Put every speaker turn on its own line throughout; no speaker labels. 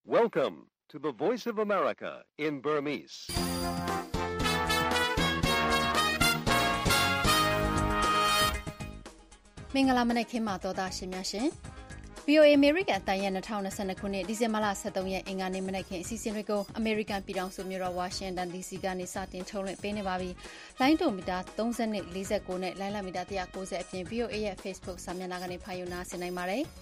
Welcome to the Voice of America in Burmese.
။မင်္ဂလာမနက်ခင်းပါသောသားရှင်များရှင်။ VOA American အတန်ရဲ့2022ခုနှစ်ဒီဇင်ဘာလ23ရက်အင်္ဂါနေ့မနက်ခင်းအစီအစဉ်တွေကို American ပြည်ထောင်စုမြို့တော် Washington DC ကနေစတင်ထုတ်လွှင့်ပေးနေပါပြီ။လိုင်းတိုမီတာ30နဲ့49နဲ့လိုင်းလမီတာ190အပြင် VOA ရဲ့ Facebook စာမျက်နှာကနေဖတ်ယူနားဆင်နိုင်ပါတယ်။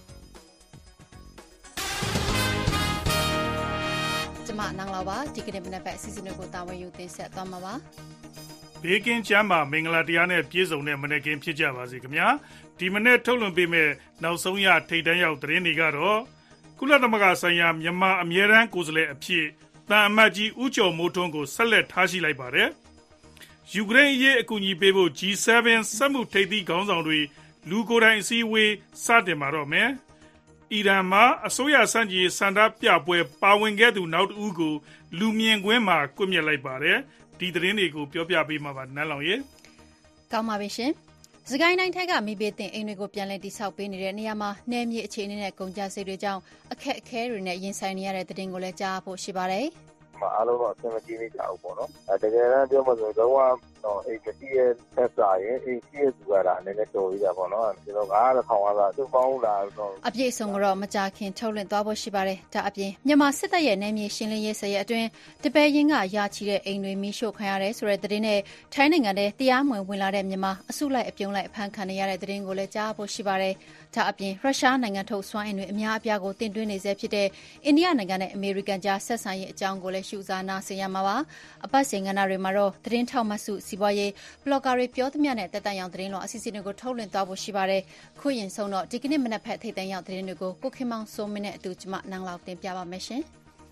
ကျွန်မနန်းလာပါဒီကနေ့မနက်ပိုင်းအစီအစဉ်တွေကိုတာဝန်ယူတင်ဆက်သွားမှာပါ
။ဘေးကင်းချမ်းသာမင်္ဂလာတရားနဲ့ပြည့်စုံတဲ့မနက်ခင်းဖြစ်ကြပါစေခင်ဗျာဒီမနေ့ထုတ်လွှင့်ပေးမယ့်နောက်ဆုံးရထိပ်တန်းရောက်သတင်းတွေကတော့ကုလသမဂ္ဂဆိုင်ရာမြန်မာအမြဲတမ်းကိုယ်စားလှယ်အဖြစ်တန်အမတ်ကြီးဦးကျော်မိုးထွန်းကိုဆက်လက်ထားရှိလိုက်ပါတယ်ယူကရိန်းအရေးအကူအညီပေးဖို့ G7 စက်မှုထိပ်သီးခေါင်းဆောင်တွေလူကိုယ်တိုင်အစည်းအဝေးစတင်မှာတော့မယ်အီရန်မှာအစိုးရစံကြီးစန္ဒပြပွဲပါဝင်ခဲ့သူနောက်တစ်ဦးကိုလူမြင်ကွင်းမှာကွပ်မျက်လိုက်ပါတယ်ဒီသတင်းတွေကိုပြောပြပေးမှာပါနန်းလောင်ရေ
ကောင်းပါပြီရှင်စကိုင်းတိုင်းထက်ကမိဘတင်အိမ်တွေကိုပြန်လည်တိစောက်ပေးနေတဲ့နေရာမှာနယ်မြေအခြေအနေနဲ့ကုန်ကျစရိတ်တွေကြောင့်အခက်အခဲတွေနဲ့ရင်ဆိုင်နေရတဲ့သတင်းကိုလည်းကြားဖို့ရှိပါတယ်
အားလုံးတော့အဆင်မပြေနေကြဘူးပေါ့နော်တကယ်တမ်းပြောမှဆိုတော့အိမ်မရှိရဲ့သက်သာရင်အိမ်ရှိရဲ့သူကလည်းနည်းနည်းတော်ရတာပေါ့နော်ကျွန်တော်9000ကသူ့ပေါင်းလာတော့
အပြည့်စုံကတော့မကြခင်ထုတ်လွှင့်သွားဖို့ရှိပါတယ်ဒါအပြင်မြန်မာစစ်တပ်ရဲ့နယ်မြေရှင်းလင်းရေးဆရာအတွင်းတပည့်ရင်းကရာချီတဲ့အိမ်တွေမိရှို့ခံရတယ်ဆိုတဲ့သတင်းနဲ့ထိုင်းနိုင်ငံထဲတရားမဝင်ဝင်လာတဲ့မြန်မာအစုလိုက်အပြုံလိုက်အဖမ်းခံရတဲ့သတင်းကိုလည်းကြားဖို့ရှိပါတယ်ဒါအပြင်ရုရှားနိုင်ငံထုတ်စွမ်းအင်တွေအများအပြားကိုတင်သွင်းနေဆဲဖြစ်တဲ့အိန္ဒိယနိုင်ငံနဲ့အမေရိကန်ကြားဆက်ဆံရေးအကြောင်းကိုလည်းရှုစားနာဆင်ရမှာပါအပတ်စဉ်ကဏ္ဍတွေမှာတော့သတင်းထောက်မဆုစီးပွားရေးဘလော့ဂါတွေပြောသမျှနဲ့တက်တန်ရောင်သတင်းလောအစီအစဉ်တွေကိုထုတ်လွှင့်သွားဖို့ရှိပါတယ်ခုရင်ဆုံးတော့ဒီကနေ့မနက်ဖက်ထိပ်တန်းရောက်သတင်းတွေကိုကိုခင်မောင်စိုးမင်းနဲ့အတူကျမနန်းလောက်တင်ပြပါမယ်ရှင်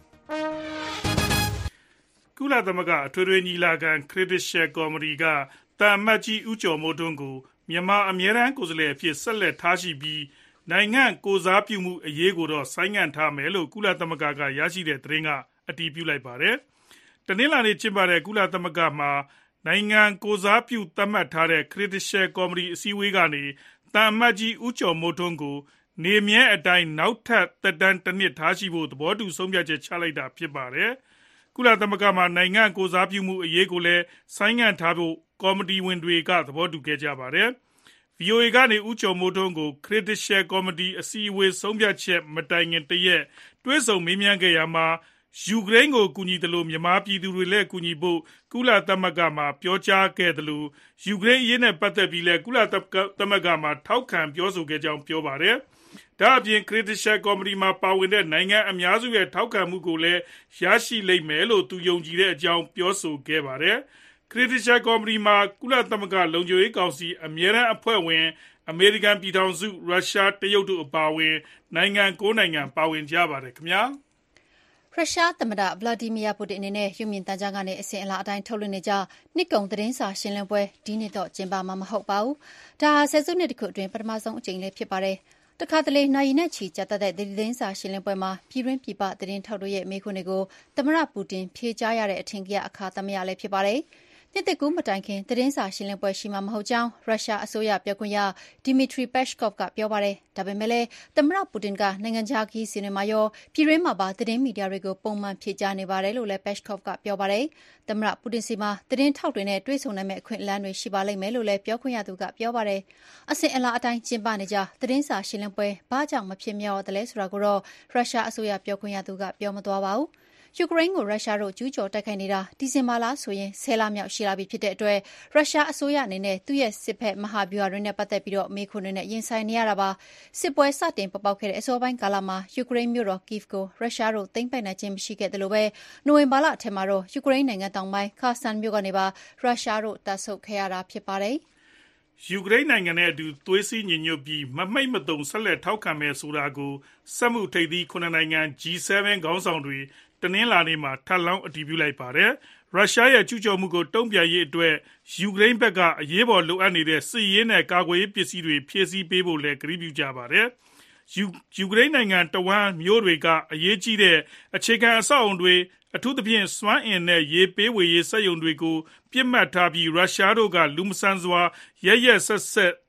ကုလသမဂ္ဂအထွေထွေညီလာခံ Critical Committee ကတာမတ်ကြီးဦးကျော်မိုးထွန်းကိုမြန်မာအမြဲတမ်းကိုယ်စားလှယ်အဖြစ်ဆက်လက်ထားရှိပြီးနိုင်ငံကိုစားပြုမှုအရေးကိုတော့ဆိုင်းငံ့ထားမယ်လို့ကုလသမဂ္ဂကရရှိတဲ့သတင်းကအတည်ပြုလိုက်ပါတယ်။တနင်္လာနေ့ကျင်းပတဲ့ကုလသမဂ္ဂမှာနိုင်ငံကိုစားပြုသတ်မှတ်ထားတဲ့ Critical Committee အစည်းအဝေးကနေတာမတ်ကြီးဦးကျော်မိုးထွန်းကိုနေမြဲအတိုင်းနောက်ထပ်သက်တမ်းတစ်နှစ်ထားရှိဖို့သဘောတူဆုံးဖြတ်ချက်ချလိုက်တာဖြစ်ပါတယ်။ကုလသမဂ္ဂမှာနိုင်ငံကိုစားပြုမှုအရေးကိုလည်းဆိုင်းငံ့ထားဖို့ကော်မတီဝင်တွေကသဘောတူခဲ့ကြပါတယ်။ VOA ကနေဦးကျော်မိုးထွန်းကို Critical Committee အစည်းအဝေးဆုံးဖြတ်ချက်မတိုင်ခင်တရက်တွေ့ဆုံမေးမြန်းခဲ့ရမှာယူကရိန်းကိုကူညီသလိုမြန်မာပြည်သူတွေလည်းကူညီဖို့ကုလသမဂ္ဂမှာပြောကြားခဲ့သလိုယူကရိန်းအရေးနဲ့ပတ်သက်ပြီးလည်းကုလသမဂ္ဂမှာထောက်ခံပြောဆိုခဲ့ကြောင်းပြောပါတယ်။ဒါအပြင် Critical Committee မှာပါဝင်တဲ့နိုင်ငံအများစုရဲ့ထောက်ခံမှုကိုလည်းရရှိလိမ့်မယ်လို့သူယုံကြည်တဲ့အကြောင်းပြောဆိုခဲ့ပါတယ်။ Critical Committee မှာကုလသမဂ္ဂလုံခြုံရေးကောင်စီအမြဲတမ်းအဖွဲ့ဝင်အမေရိကန်ပြည်ထောင်စုရုရှားတရုတ်တို့အပါအဝင်နိုင်ငံ9နိုင်ငံပါဝင်ကြပါတယ်ခင်ဗျာ။
ရုရှားသမ္မတဗလာဒီမီယာပူတင်အနေနဲ့ရုပ်မြင်သံကြားကနေအစဉ်အလာအတိုင်းထုတ်လွှင့်နေကြနှစ်ကုန်သတင်းစာရှင်းလင်းပွဲဒီနှစ်တော့ကျင်းပမှာမဟုတ်ပါဘူး။ဒါဟာဆယ်စုနှစ်တစ်ခုအတွင်းပထမဆုံးအကြိမ်လေးဖြစ်ပါတယ်။တခါတလေနိုင်နဲ့ချီကြာတဲ့သတင်းစာရှင်းလင်းပွဲမှာပြည်တွင်းပြည်ပသတင်းထောက်တို့ရဲ့မေးခွန်းတွေကိုသမ္မတပူတင်ဖြေကြားရတဲ့အထင်ကြီးအခါသမယလည်းဖြစ်ပါတယ်။နှစ်သက်ကူးမတိုင်ခင်သတင်းစာရှင်းလင်းပွဲရှိမှာမဟုတ်ကြောင်းရုရှားအစိုးရပြောခွင့်ရဒီမီထရီပက်ရှ်ကော့ဗ်ကပြောပါတယ်။ဒါပေမဲ့လည်းသမ္မတပူတင်ကနိုင်ငံခြားခရီးစဉ်တွေမှာရောပြည်တွင်းမှာပါသတင်းမီဒီယာတွေကိုပုံမှန်ဖြေကြားနေပါတယ်လို့လည်းပက်ရှ်ကော့ဗ်ကပြောပါတယ်။သမ္မတပူတင်စီမှာသတင်းထောက်တွေနဲ့တွေ့ဆုံနိုင်မယ့်အခွင့်အလမ်းတွေရှိပါလိမ့်မယ်လို့လည်းပြောခွင့်ရသူကပြောပါတယ်။အစဉ်အလာအတိုင်းကျင်းပနေကြသတင်းစာရှင်းလင်းပွဲဘာကြောင့်မဖြစ်မြောက်ရသလဲဆိုတာကိုတော့ရုရှားအစိုးရပြောခွင့်ရသူကပြောမသွားပါဘူး။ယူကရိန်းကိုရုရှားတို့ကျူးကျော်တိုက်ခိုက်နေတာဒီဇင်ဘာလဆိုရင်10လမြောက်ရှိလာပြီဖြစ်တဲ့အတွက်ရုရှားအစိုးရအနေနဲ့သူ့ရဲ့စစ်ဘက်မဟာဗျူဟာတွေနဲ့ပတ်သက်ပြီးမေးခွန်းတွေနဲ့ရင်ဆိုင်နေရတာပါစစ်ပွဲစတင်ပေါ်ပေါက်ခဲ့တဲ့အစောပိုင်းကာလမှာယူကရိန်းမြို့တော် Kyiv ကိုရုရှားတို့သိမ်းပိုက်နိုင်ခြင်းမရှိခဲ့တယ်လို့ပဲနိုဝင်ဘာလအထက်မှာတော့ယူကရိန်းနိုင်ငံတောင်ပိုင်း Kherson မြို့ကနေပါရုရှားတို့တပ်ဆုတ်ခဲ့ရတာဖြစ်ပါတယ်
ယူကရိန်းနိုင်ငံနဲ့အတူသွေးစည်းညီညွတ်ပြီးမမှိတ်မတုံဆက်လက်ထောက်ခံမယ်ဆိုတာကိုစက်မှုထိပ်သီး9နိုင်ငံ G7 ခေါင်းဆောင်တွေတနင်္လာနေ့မှာထပ်လောင်းအတည်ပြုလိုက်ပါတယ်။ရုရှားရဲ့ကျူးကျော်မှုကိုတုံ့ပြန်ရေးအတွက်ယူကရိန်းဘက်ကအရေးပေါ်လိုအပ်နေတဲ့စစ်ရေးနဲ့ကာကွယ်ရေးပစ္စည်းတွေဖြည့်ဆည်းပေးဖို့လည်းကတိပြုကြပါတယ်။ယူကရိန်းနိုင်ငံတဝန်းမြို့တွေကအရေးကြီးတဲ့အခြေခံအဆောက်အုံတွေအထူးသဖြင့်စွမ်းအင်နဲ့ရေပေးဝေရေးစက်ရုံတွေကိုပြစ်မှတ်ထားပြီးရုရှားတို့ကလူမဆန်စွာရက်ရက်စက်စက်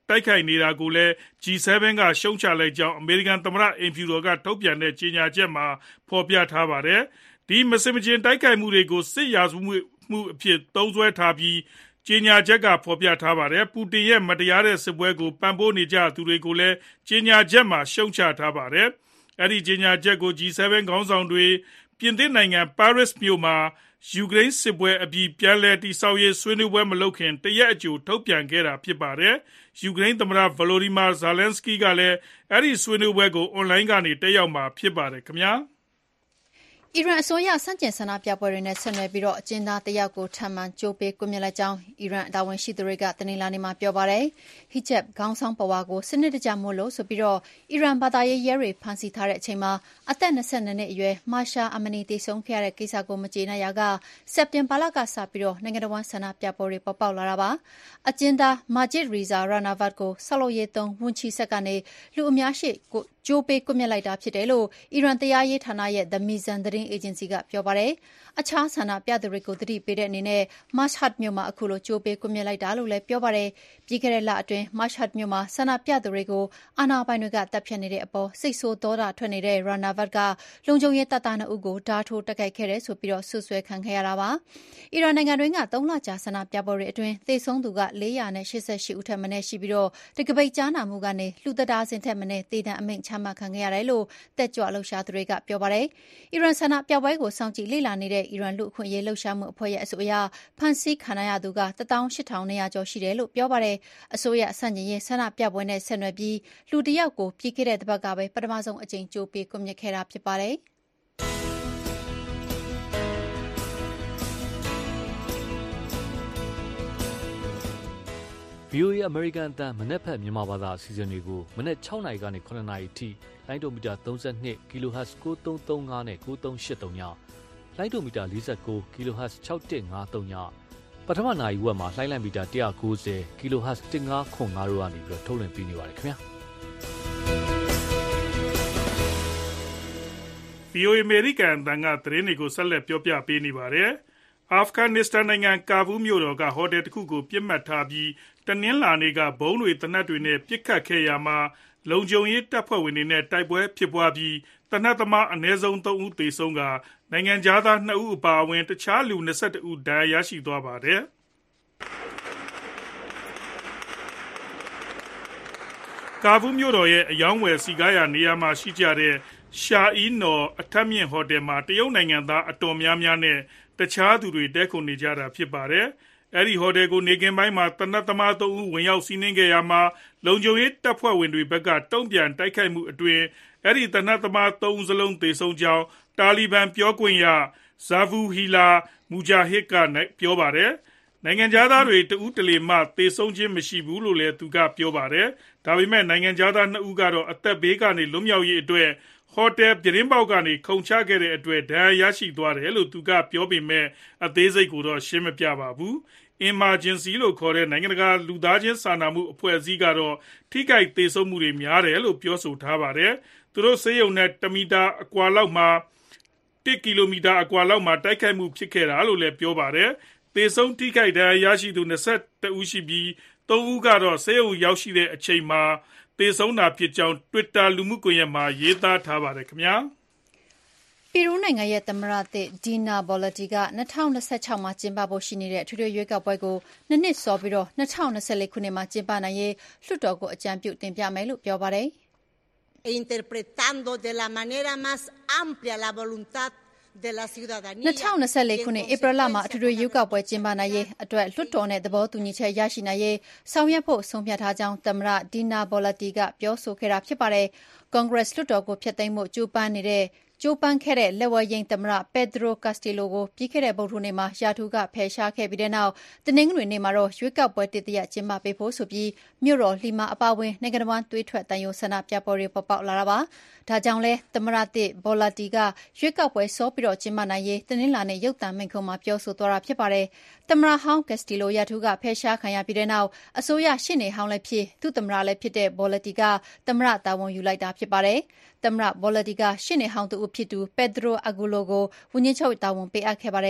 တိုက်ခိုက်နေတာကိုလည်း G7 ကရှုံချလိုက်ကြောင်းအမေရိကန်သမ္မတအိမ်ဖြူတော်ကထုတ်ပြန်တဲ့ကြေညာချက်မှာဖော်ပြထားပါတယ်။ဒီမစင်မချင်းတိုက်ခိုက်မှုတွေကိုစစ်ရာဇဝတ်မှုအဖြစ်သုံးစွဲထားပြီးကြေညာချက်ကဖော်ပြထားပါတယ်။ပူတင်ရဲ့မတရားတဲ့စစ်ပွဲကိုပံ့ပိုးနေကြသူတွေကိုလည်းကြေညာချက်မှာရှုံချထားပါတယ်။အဲဒီကြေညာချက်ကို G7 ခေါင်းဆောင်တွေပြင်သစ်နိုင်ငံပါရစ်မြို့မှာယူကရိန်းစစ်ပွဲအပြီးပြန်လည်တည်ဆောက်ရေးဆွေးနွေးပွဲမလုပ်ခင်တရက်အကြိုထုတ်ပြန်ခဲ့တာဖြစ်ပါတယ်။ယူကရိန်းသမ္မတ Volodymyr Zelensky ကလည်းအဲဒီဆွေးနွေးပွဲကိုအွန်လိုင်းကနေတက်ရောက်မှာဖြစ်ပါတယ်ခင်ဗျာ။
အီရန်အစိုးရဆန့်ကျင်ဆန္ဒပြပွဲတွေနဲ့ဆက်နွယ်ပြီးအကျဉ်းသားတစ်ယောက်ကိုထပ်မံကြိုးပေးကွပ်မျက်လိုက်ကြောင်းအီရန်တာဝန်ရှိသူတွေကတနင်္လာနေ့မှာပြောပါတယ်။ Hijab ခေါင်းဆောင်ပဝါကိုစနစ်တကျမို့လို့ဆိုပြီးအီရန်ဘာသာရေးရဲတွေဖမ်းဆီးထားတဲ့အချိန်မှာအသက်22နှစ်အရွယ်မာရှာအမနီသေဆုံးခဲ့ရတဲ့ကိစ္စကိုမကျေနပ်ရာကစက်တင်ဘာလကစပြီးနိုင်ငံတော်ဝန်ဆန္ဒပြပွဲတွေပေါ်ပေါက်လာတာပါ။အကျဉ်းသား Majid Reza Rahnavard ကိုဆောက်လုပ်ရေးသုံးဝန်ချီစက်ကနေလူအများရှိကြိုးပေးကွပ်မျက်လိုက်တာဖြစ်တယ်လို့အီရန်တရားရေးဌာနရဲ့ The Mizan သတင်းအေဂျင်စီကပြောပါတယ်။အခြားဆန္ဒပြသူတွေကိုသတိပေးတဲ့အနေနဲ့ Mashhad မြို့မှာအခုလိုကြိုးပေးကွပ်မျက်လိုက်တာလို့လည်းပြောပါတယ်။ပြီးခဲ့တဲ့လအတွင်း Mashhad မြို့မှာဆန္ဒပြသူတွေကိုအာဏာပိုင်တွေကတပ်ဖြတ်နေတဲ့အပေါ်စိတ်ဆိုးဒေါသထွက်နေတဲ့ Rahnavard ကလုံခြုံရေးတပ်သား2ဦးကိုဓားထိုးတိုက်ခိုက်ခဲ့တယ်ဆိုပြီးဆွဆွဲခံခဲ့ရတာပါ။အီရန်နိုင်ငံတွင်းက3လကြာဆန္ဒပြပွဲတွေအတွင်းသေဆုံးသူက488ဦးထက်မနည်းရှိပြီးတကပိတ်ကြားနာမှုကနေလူသတ္တာစဉ်ထက်မနည်းသေဒဏ်အမိန့်ချမှတ်ခံခဲ့ရတယ်လို့တက်ကြွလှုပ်ရှားသူတွေကပြောပါတယ်။အီရန်ဆန္ဒပြပွဲကိုစောင့်ကြည့်လေ့လာနေတဲ့အီရန်လူ့အခွင့်အရေးလှုပ်ရှားမှုအဖွဲ့ရဲ့အဆိုအရဖမ်းဆီးခံရသူက18200ကျော်ရှိတယ်လို့ပြောပါတယ်။အစိုးရဆန့်ကျင်ရေးဆန္ဒပြပွဲနဲ့ဆက်နွယ်ပြီးလူတစ်ယောက်ကိုပြီးခဲ့တဲ့တစ်ပတ်ကပဲပထမဆုံးအကြိမ်ကြိုးပေးကွပ်မျက်ခဲ့တာဖြစ်ပါတယ်။
VOA အမေရိကန်အသံမနက်ဖြန်မြန်မာဘာသာအစီအစဉ်တွေကိုမနက်6နာရီကနေ9နာရီအထိလိုင်းဒိုမီတာ32 kHz 9335နဲ့9383ညလိုင်းဒိုမီတာ49 kHz 6153ညပထမနာရီဝက်မှာလိုင်းလံမီတာ190 kHz 1505တို့ကနေပြီးထုတ်လွှင့်ပေးနေပါတယ်ခင်ဗျာ
VOA အမေရိကန်အသံကသတင်းတွေကိုဆက်လက်ပြောပြပေးနေပါတယ်။အာဖဂန်နစ္စတန်နိုင်ငံကာဘူးမြို့တော်ကဟိုတယ်တစ်ခုကိုပြစ်မှတ်ထားပြီးတနင်္လာနေ့ကဘုံတွေတနက်တွေနဲ့ပစ်ခတ်ခဲ့ရမှာလုံခြုံရေးတပ်ဖွဲ့ဝင်တွေနဲ့တိုက်ပွဲဖြစ်ပွားပြီးတနက်သမားအနည်းဆုံး3ဦးသေဆုံးကနိုင်ငံသား2ဦးအပါအဝင်တခြားလူ22ဦးဒဏ်ရာရရှိသွားပါတယ်။ကာဘူးမြို့တော်ရဲ့အယောင်းဝယ်စီကားရာနေရာမှာရှိကြတဲ့ရှာအီနော်အထက်မြင့်ဟိုတယ်မှာတရုတ်နိုင်ငံသားအတော်များများနဲ့တခြားသူတွေတည်းခိုနေကြတာဖြစ်ပါတယ်။အဲဒီဟိုတယ်ကိုနေကင်းပိုင်းမှာတနက်သမား3ဦးဝင်ရောက်စီးနင်းခဲ့ရမှာလုံခြုံရေးတပ်ဖွဲ့ဝင်တွေဘက်ကတုံ့ပြန်တိုက်ခိုက်မှုအတွင်းအဲဒီတနက်သမား3ဦးစလုံးသေဆုံးကြောင်းတာလီဘန်ပြောခွင့်ရဇာဗူဟီလာမူဂျာဟစ်ကပြောပါတယ်။နိုင်ငံသားတွေတဦးတလေမှသေဆုံးခြင်းမရှိဘူးလို့လည်းသူကပြောပါတယ်။ဒါပေမဲ့နိုင်ငံသား2ဦးကတော့အသက်ဘေးကနေလွတ်မြောက်ရေးအတွက်ဟိုတယ်ပြတင်းပေါက်ကနေခုန်ချခဲ့တဲ့အတွက်ဒဏ်ရာရရှိသွားတယ်လို့သူကပြောပေမဲ့အသေးစိတ်ကိုတော့ရှင်းမပြပါဘူး။ Emergency လို့ခေါ်တဲ့နိုင်ငံတကာလူသားချင်းစာနာမှုအဖွဲ့အစည်းကတော့ထိခိုက်သေဆုံးမှုတွေများတယ်လို့ပြောဆိုထားပါတယ်။သူတို့ဆေးရုံနဲ့1 ကီလိုမီတာအကွာလောက်မှာတိုက်ခိုက်မှုဖြစ်ခဲ့တာလို့လည်းပြောပါတယ်။သေဆုံးထိခိုက်ဒဏ်ရာရရှိသူ22ဦးရှိပြီး3ဦးကတော့ဆေးရုံရောက်ရှိတဲ့အချိန်မှာသေဆုံးတာဖြစ်ကြောင်း Twitter လူမှုကွန်ရက်မှာရေးသားထားပါတယ်ခင်ဗျာ
။ပီရူးနိုင်ငံရဲ့သမ္မတသစ် Dina Boluarte က2026မှာကျင်းပဖို့ရှိနေတဲ့အထွေထွေရွေးကောက်ပွဲကို2နှစ်စောပြီး2024ခုနှစ်မှာကျင်းပနိုင်ရေးလွှတ်တော်ကိုအကြံပြုတင်ပြမယ်လို့ပြောပါတယ်။
Interpretando de la manera más amplia la voluntad de la ciudadanía
2024ခုနှစ်ဧပြီလမှာအထွေထွေရွေးကောက်ပွဲကျင်းပနိုင်ရေးအတွက်လွှတ်တော်နဲ့သဘောတူညီချက်ရရှိနိုင်ရေးဆောင်ရွက်ဖို့ဆုံးဖြတ်ထားကြောင်းသမ္မတ Dina Boluarte ကပြောဆိုခဲ့တာဖြစ်ပါတယ်။ Congress လွှတ်တော်ကိုဖျက်သိမ်းဖို့ကြိုးပမ်းခဲ့တဲ့လက်ဝဲယိမ်းသမ္မတ Pedro Castillo ကိုပြီးခဲ့တဲ့ဗုဒ္ဓဟူးနေ့မှာရာထူးကဖယ်ရှားခဲ့ပြီးတဲ့နောက်တနင်္ဂနွေနေ့မှာတော့ရွေးကောက်ပွဲတစ်ရပ်ကျင်းပပေးဖို့ဆိုပြီးမြို့တော်လီမာအပါအဝင်နိုင်ငံတော်သွေးထွက်သံယိုဆန္ဒပြပွဲတွေပေါ်ပေါက်လာတာပါ။ဒါကြောင့်လဲသမ္မတသစ် Boluarte ကရွေးကောက်ပွဲစောပြီးကျင်းပနိုင်ရေးတနင်္လာနေ့ရုပ်သံမိန့်ခွန်းမှာပြောဆိုသွားတာဖြစ်ပါတယ်။သမ္မတဟောင်း Castillo ရာထူးကဖယ်ရှားခံရပြီးတဲ့နောက်အစိုးရရှေ့နေဟောင်းလည်းဖြစ်သူသမ္မတလည်းဖြစ်တဲ့ Boluarte ကသမ္မတတာဝန်ယူလိုက်တာဖြစ်ပါတယ်။သမ္မတ Boluarte ကရှေ့နေဟောင်းသူဖြစ်သူ Pedro Aguilo ကိုဝန်ကြီးချုပ်တာဝန်ပေးအပ်ခဲ့ပါတယ်။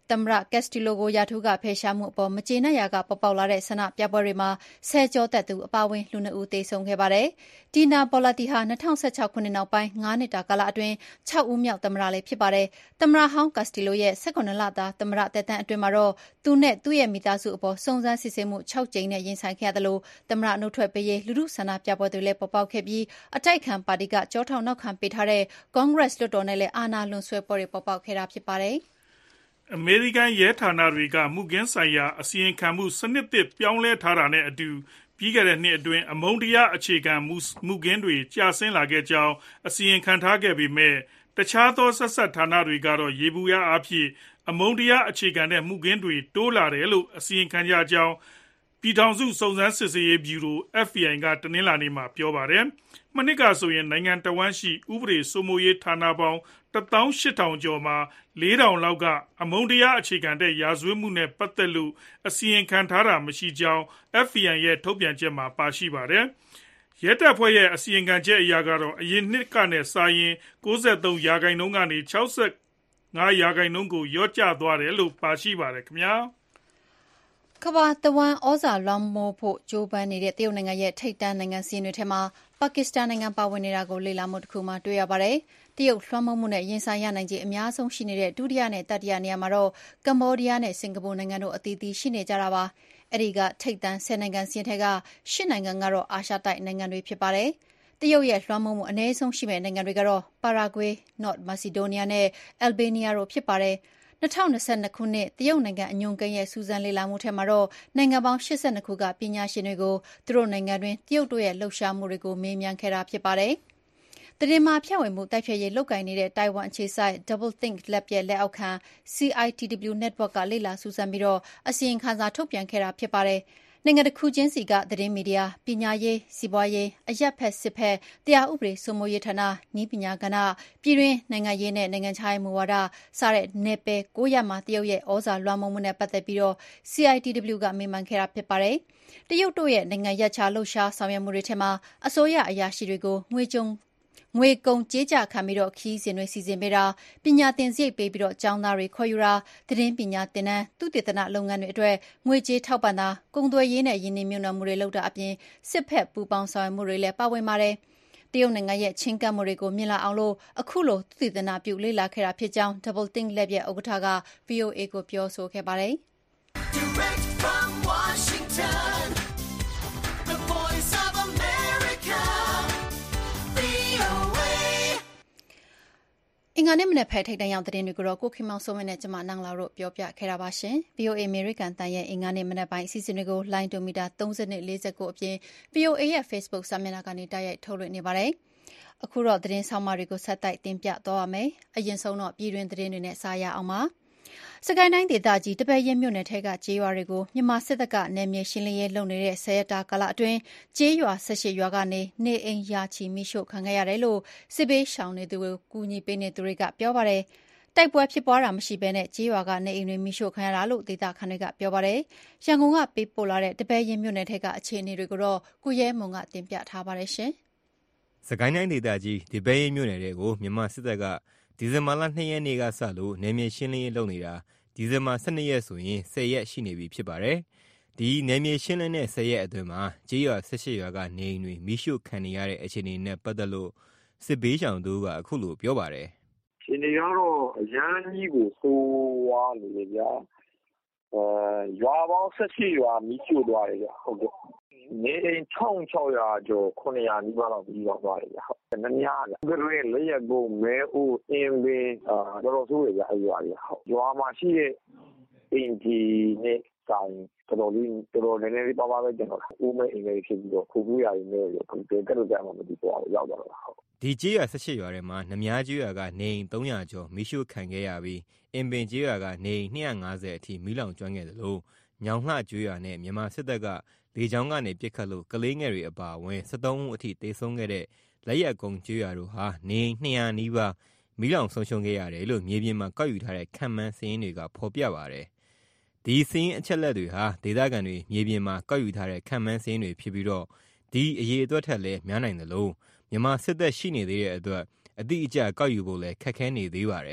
သမ္မတကက်စတီလိုကိုရာထူးကဖယ်ရှားမှုအပေါ်မကျေနပ်ရာကပေါ်ပေါက်လာတဲ့ဆန္ဒပြပွဲတွေမှာဆယ်ကျော်သက်သူအပါအဝင်လူ2ဦးသေဆုံးခဲ့ပါတယ်။ဒီနာပေါ်လာတီဟာ2016ခုနှစ်နောက်ပိုင်း9နှစ်တာကာလအတွင်း6ဦးမြောက်သမ္မတလည်းဖြစ်ပါတယ်။သမ္မတဟောင်းကက်စတီလိုရဲ့18လတာသမ္မတသက်တမ်းအတွင်းမှာတော့သူနဲ့သူ့ရဲ့မိသားစုအပေါ်စုံစမ်းစစ်ဆေးမှု6ကြိမ်နဲ့ရင်ဆိုင်ခဲ့ရသလိုသမ္မတနှုတ်ထွက်ပေးရေးလူထုဆန္ဒပြပွဲတွေလည်းပေါ်ပေါက်ခဲ့ပြီးအတိုက်ခံပါတီကကြောထောက်နောက်ခံပေးထားတဲ့ Congress လွှတ်တော်နဲ့လည်းအာဏာလွန်ဆွဲပွဲတွေပေါ်ပေါက်ခဲ့တာဖြစ်ပါတယ်။
အမေရိကန်ရဲဌာနတွေကမှုခင်းဆိုင်ရာအစီရင်ခံမှုစနစ်သစ်ပြောင်းလဲထားတာနဲ့အတူပြီးခဲ့တဲ့နှစ်အတွင်းအမုန်းတရားအခြေခံမှုခင်းတွေကျဆင်းလာခဲ့ကြောင်းအစီရင်ခံထားခဲ့ပေမဲ့တခြားသောဆက်စပ်ဌာနတွေကတော့ယေဘုယျအားဖြင့်အမုန်းတရားအခြေခံတဲ့မှုခင်းတွေတိုးလာတယ်လို့အစီရင်ခံကြကြောင်းပြည်ထောင်စုစုံစမ်းစစ်ဆေးရေးဗျူရို FBI ကတနင်္လာနေ့မှာပြောပါတယ်။မနှစ်ကဆိုရင်နိုင်ငံတော်ဝန်ရှိဥပဒေစိုးမိုးရေးဌာနပေါင်း18000ကျော်မှာ4000လောက်ကအမုန်းတရားအခြေခံတဲ့ရာဇဝတ်မှုနဲ့ပတ်သက်လို့အစီရင်ခံထားတာမရှိကြောင်း FBI ရဲ့ထုတ်ပြန်ချက်မှာပါရှိပါတယ်။ရဲတပ်ဖွဲ့ရဲ့အစီရင်ခံချက်အရကတော့အရင်နှစ်ကနဲ့စာရင်93%ကနေ65%ကိုလျော့ကျသွားတယ်လို့ပါရှိပါတယ်ခင်ဗျာ။
ကမ္ဘာတဝန်းဩဇာလွှမ်းမိုးဖို့ကြိုးပမ်းနေတဲ့တရုတ်နိုင်ငံရဲ့ထိပ်တန်းနိုင်ငံစာရင်းတွေထဲမှာပါကစ္စတန်နိုင်ငံပါဝင်နေတာကိုလေ့လာမှုတစ်ခုမှာတွေ့ရပါတယ်။တရုတ်လွှမ်းမိုးမှုနဲ့ရင်ဆိုင်ရနိုင်ခြေအများဆုံးရှိနေတဲ့ဒုတိယနဲ့တတိယနေရာမှာတော့ကမ္ဘောဒီးယားနဲ့စင်ကာပူနိုင်ငံတို့အသီးသီးရှိနေကြတာပါ။အဲဒီကထိပ်တန်း10နိုင်ငံစာရင်းထဲက10နိုင်ငံကတော့အာရှတိုက်နိုင်ငံတွေဖြစ်ပါတယ်။တရုတ်ရဲ့လွှမ်းမိုးမှုအနည်းဆုံးရှိမဲ့နိုင်ငံတွေကတော့ပါရာဂွေး၊နော့တ်မာစီဒိုးနီးယားနဲ့အယ်ဘေးနီးယားတို့ဖြစ်ပါတယ်။2022ခုနှစ်တရုတ်နိုင်ငံအညွန့်ကိန်းရဲ့စူးစမ်းလေ့လာမှုထဲမှာတော့နိုင်ငံပေါင်း82ခုကပညာရှင်တွေကိုသူတို့နိုင်ငံတွင်တရုတ်တို့ရဲ့လှုပ်ရှားမှုတွေကိုမေးမြန်းခဲ့တာဖြစ်ပါတယ်။သတင်းမှာဖြန့်ဝေမှုတိုက်ဖျက်ရေးလုပ်ကိုင်နေတဲ့တိုင်ဝမ်အခြေစိုက် DoubleThink Lab ရဲ့လက်အောက်ခံ CITW Network ကလေ့လာစူးစမ်းပြီးအစီရင်ခံစာထုတ်ပြန်ခဲ့တာဖြစ်ပါတယ်။နိုင်ငံတစ်ခုချင်းစီကသတင်းမီဒီယာ၊ပညာရေး၊စီးပွားရေး၊အရပ်ဖက်စစ်ဖက်တရားဥပဒေစိုးမိုးရေးဌာန၊နည်းပညာကဏ္ဍ၊ပြည်တွင်းနိုင်ငံရေးနဲ့နိုင်ငံခြားရေးမူဝါဒစတဲ့နယ်ပယ်9ရပ်မှာတရုတ်ရဲ့ဩဇာလွှမ်းမိုးမှုနဲ့ပတ်သက်ပြီးCITW ကမေးမြန်းခဲ့တာဖြစ်ပါတယ်။တရုတ်တို့ရဲ့နိုင်ငံရပ်ခြားလှုပ်ရှားဆောင်ရွက်မှုတွေထဲမှာအစိုးရအရာရှိတွေကိုငွေကုန်ကြေးကျခံပြီးခရီးစဉ်တွေစီစဉ်ပေးတာ၊ပညာသင်စရိတ်ပေးပြီးကျောင်းသားတွေခေါ်ယူတာ၊သတင်းပညာသင်တန်း၊သုတေသနလုပ်ငန်းတွေအတွက်ငွေကြေးထောက်ပံ့တာ၊ကုန်သွယ်ရေးနဲ့ရင်းနှီးမြှုပ်နှံမှုတွေလုပ်တာအပြင်စစ်ဖက်ပူးပေါင်းဆောင်ရွက်မှုတွေလည်းပါဝင်ပါတယ်။တရုတ်နိုင်ငံရဲ့ချဉ်းကပ်မှုတွေကိုမြင်လာအောင်အခုလိုသုတေသနပြုလေ့လာခဲ့တာဖြစ်ကြောင်း DoubleThink Lab ရဲ့ဥက္ကဋ္ဌက VOA ကိုပြောဆိုခဲ့ပါတယ်။အင်္ဂါနေ့မနက်ဖက်ထိပ်တန်းရောက်သတင်းတွေကိုကိုခင်မောင်စိုးမင်းနဲ့ကျမနန်းလာတို့ပြောပြခဲ့တာပါရှင်။ VOA အမေရိကန်တန်ရဲ့အင်္ဂါနေ့မနက်ပိုင်းအစီအစဉ်တွေကိုလိုင်းဒိုမီတာ30-49အပြင် VOA ရဲ့ Facebook စာမျက်နှာကနေတိုက်ရိုက်ထုတ်လွှင့်နေပါတယ်။အခုတော့သတင်းဆောင်မတွေကိုဆက်တိုက်တင်ပြသွားပါမယ်။အရင်ဆုံးတော့ပြည်တွင်းသတင်းတွေနဲ့စရအောင်ပါ။စကိုင်းတိုင်းဒေသကြီးတပည့်ရင်မြို့နယ်ထဲကကျေးရွာတွေကိုမြန်မာစစ်တပ်ကနယ်မြေရှင်းလင်းရေးလုပ်နေတဲ့10ရက်တာကာလအတွင်းကျေးရွာ18ရွာကနေနေအိမ်ရာချီမိရှို့ခံခဲ့ရတယ်လို့စစ်ဘေးရှောင်နေသူကိုကူညီပေးနေသူတွေကပြောပါတယ်။တိုက်ပွဲဖြစ်ပွားတာမရှိဘဲနဲ့ကျေးရွာကနေအိမ်တွေမိရှို့ခံရတာလို့ဒေသခံတွေကပြောပါတယ်။ရန်ကုန်ကပေးပို့လာတဲ့တပည့်ရင်မြို့နယ်ထဲကအခြေအနေတွေကိုတော့ကိုရဲမွန်ကတင်ပြထားပါတယ်ရှင်
။စကိုင်းတိုင်းဒေသကြီးတပည့်ရင်မြို့နယ်တွေကိုမြန်မာစစ်တပ်ကဒီဇင်ဘာလ2ရက်နေ့ကစလို့နယ်မြေရှင်းလင်းရေးလုပ်နေတာဒီဇင်ဘာ12ရက်ဆိုရင်10ရက်ရှိနေပြီဖြစ်ပါတယ်။ဒီနယ်မြေရှင်းလင်းတဲ့10ရက်အတွင်းမှာကျေးရွာ18ရွာကနေအိမ်တွေမိရှို့ခံနေရတဲ့အခြေအနေနဲ့ပတ်သက်လို့စစ်ဘေးရှောင်သူကအခုလိုပြောပါတယ်
။ရှင်တွေကတော့အရန်ကြီးကိုဆိုးဝါးနေတယ်ဗျာ။ရွာပေါင်း18ရွာမိရှို့သွားတယ်ဗျ။ဟုတ်ကဲ့။နေအိမ်1600ကျော်900နီးပါးလောက်ပြီးသွားတယ်ဗျ။ဟုတ်။နများဗျ။သူတို့လက်ရက်ကုန်းမဲအိုးအင်းပင်တော်တော်ဆိုးရဗျအဲ့ရွာကြီးဟုတ်။ရွာမှာရှိတဲ့အိမ်ကြီးနဲ့ဆိုင်တော်တော်နည်းနည်းလေးပါပဲကျွန်တော်ဦးမဲအိမ်လေးဖြစ်ပြီးတော့ခုခုရည်နဲ့လို့ကဲတော့ကြမှာမသိတော့ရောက်တော့တာဟုတ်
ဒီကျေးရွာ18ရွာထဲမှာနများကျေးရွာကနေအိမ်300ကျော်မိရှို့ခံခဲ့ရပြီးအင်ပင်ကျေးရွာကနေအိမ်250အထိမီးလောင်ကျွမ်းခဲ့တယ်လို့ညောင်လှကျေးရွာနဲ့မြန်မာစစ်တပ်ကလေကြောင်းကနေပစ်ခတ်လို့ကလေးငယ်တွေအပါအဝင်73ဦးအထိသေဆုံးခဲ့တဲ့လက်ရက်ကုန်းကျေးရွာတို့ဟာနေ200နီးပါးမီးလောင်ဆုံးရှုံးခဲ့ရတယ်လို့မြေပြင်မှာကောက်ယူထားတဲ့ခံမှန်းစာရင်းတွေကဖော်ပြပါတယ်။ဒီစာရင်းအချက်လက်တွေဟာဒေသခံတွေမြေပြင်မှာကောက်ယူထားတဲ့ခံမှန်းစာရင်းတွေဖြစ်ပြီးတော့ဒီအရေးအတွက်ထက်လည်းများနိုင်တယ်လို့မြန်မာစစ်တပ်ရှိနေသေးတဲ့အတွက်အတိအကျကောက်ယူဖို့လည်းခက်ခဲနေသေးပါတယ်။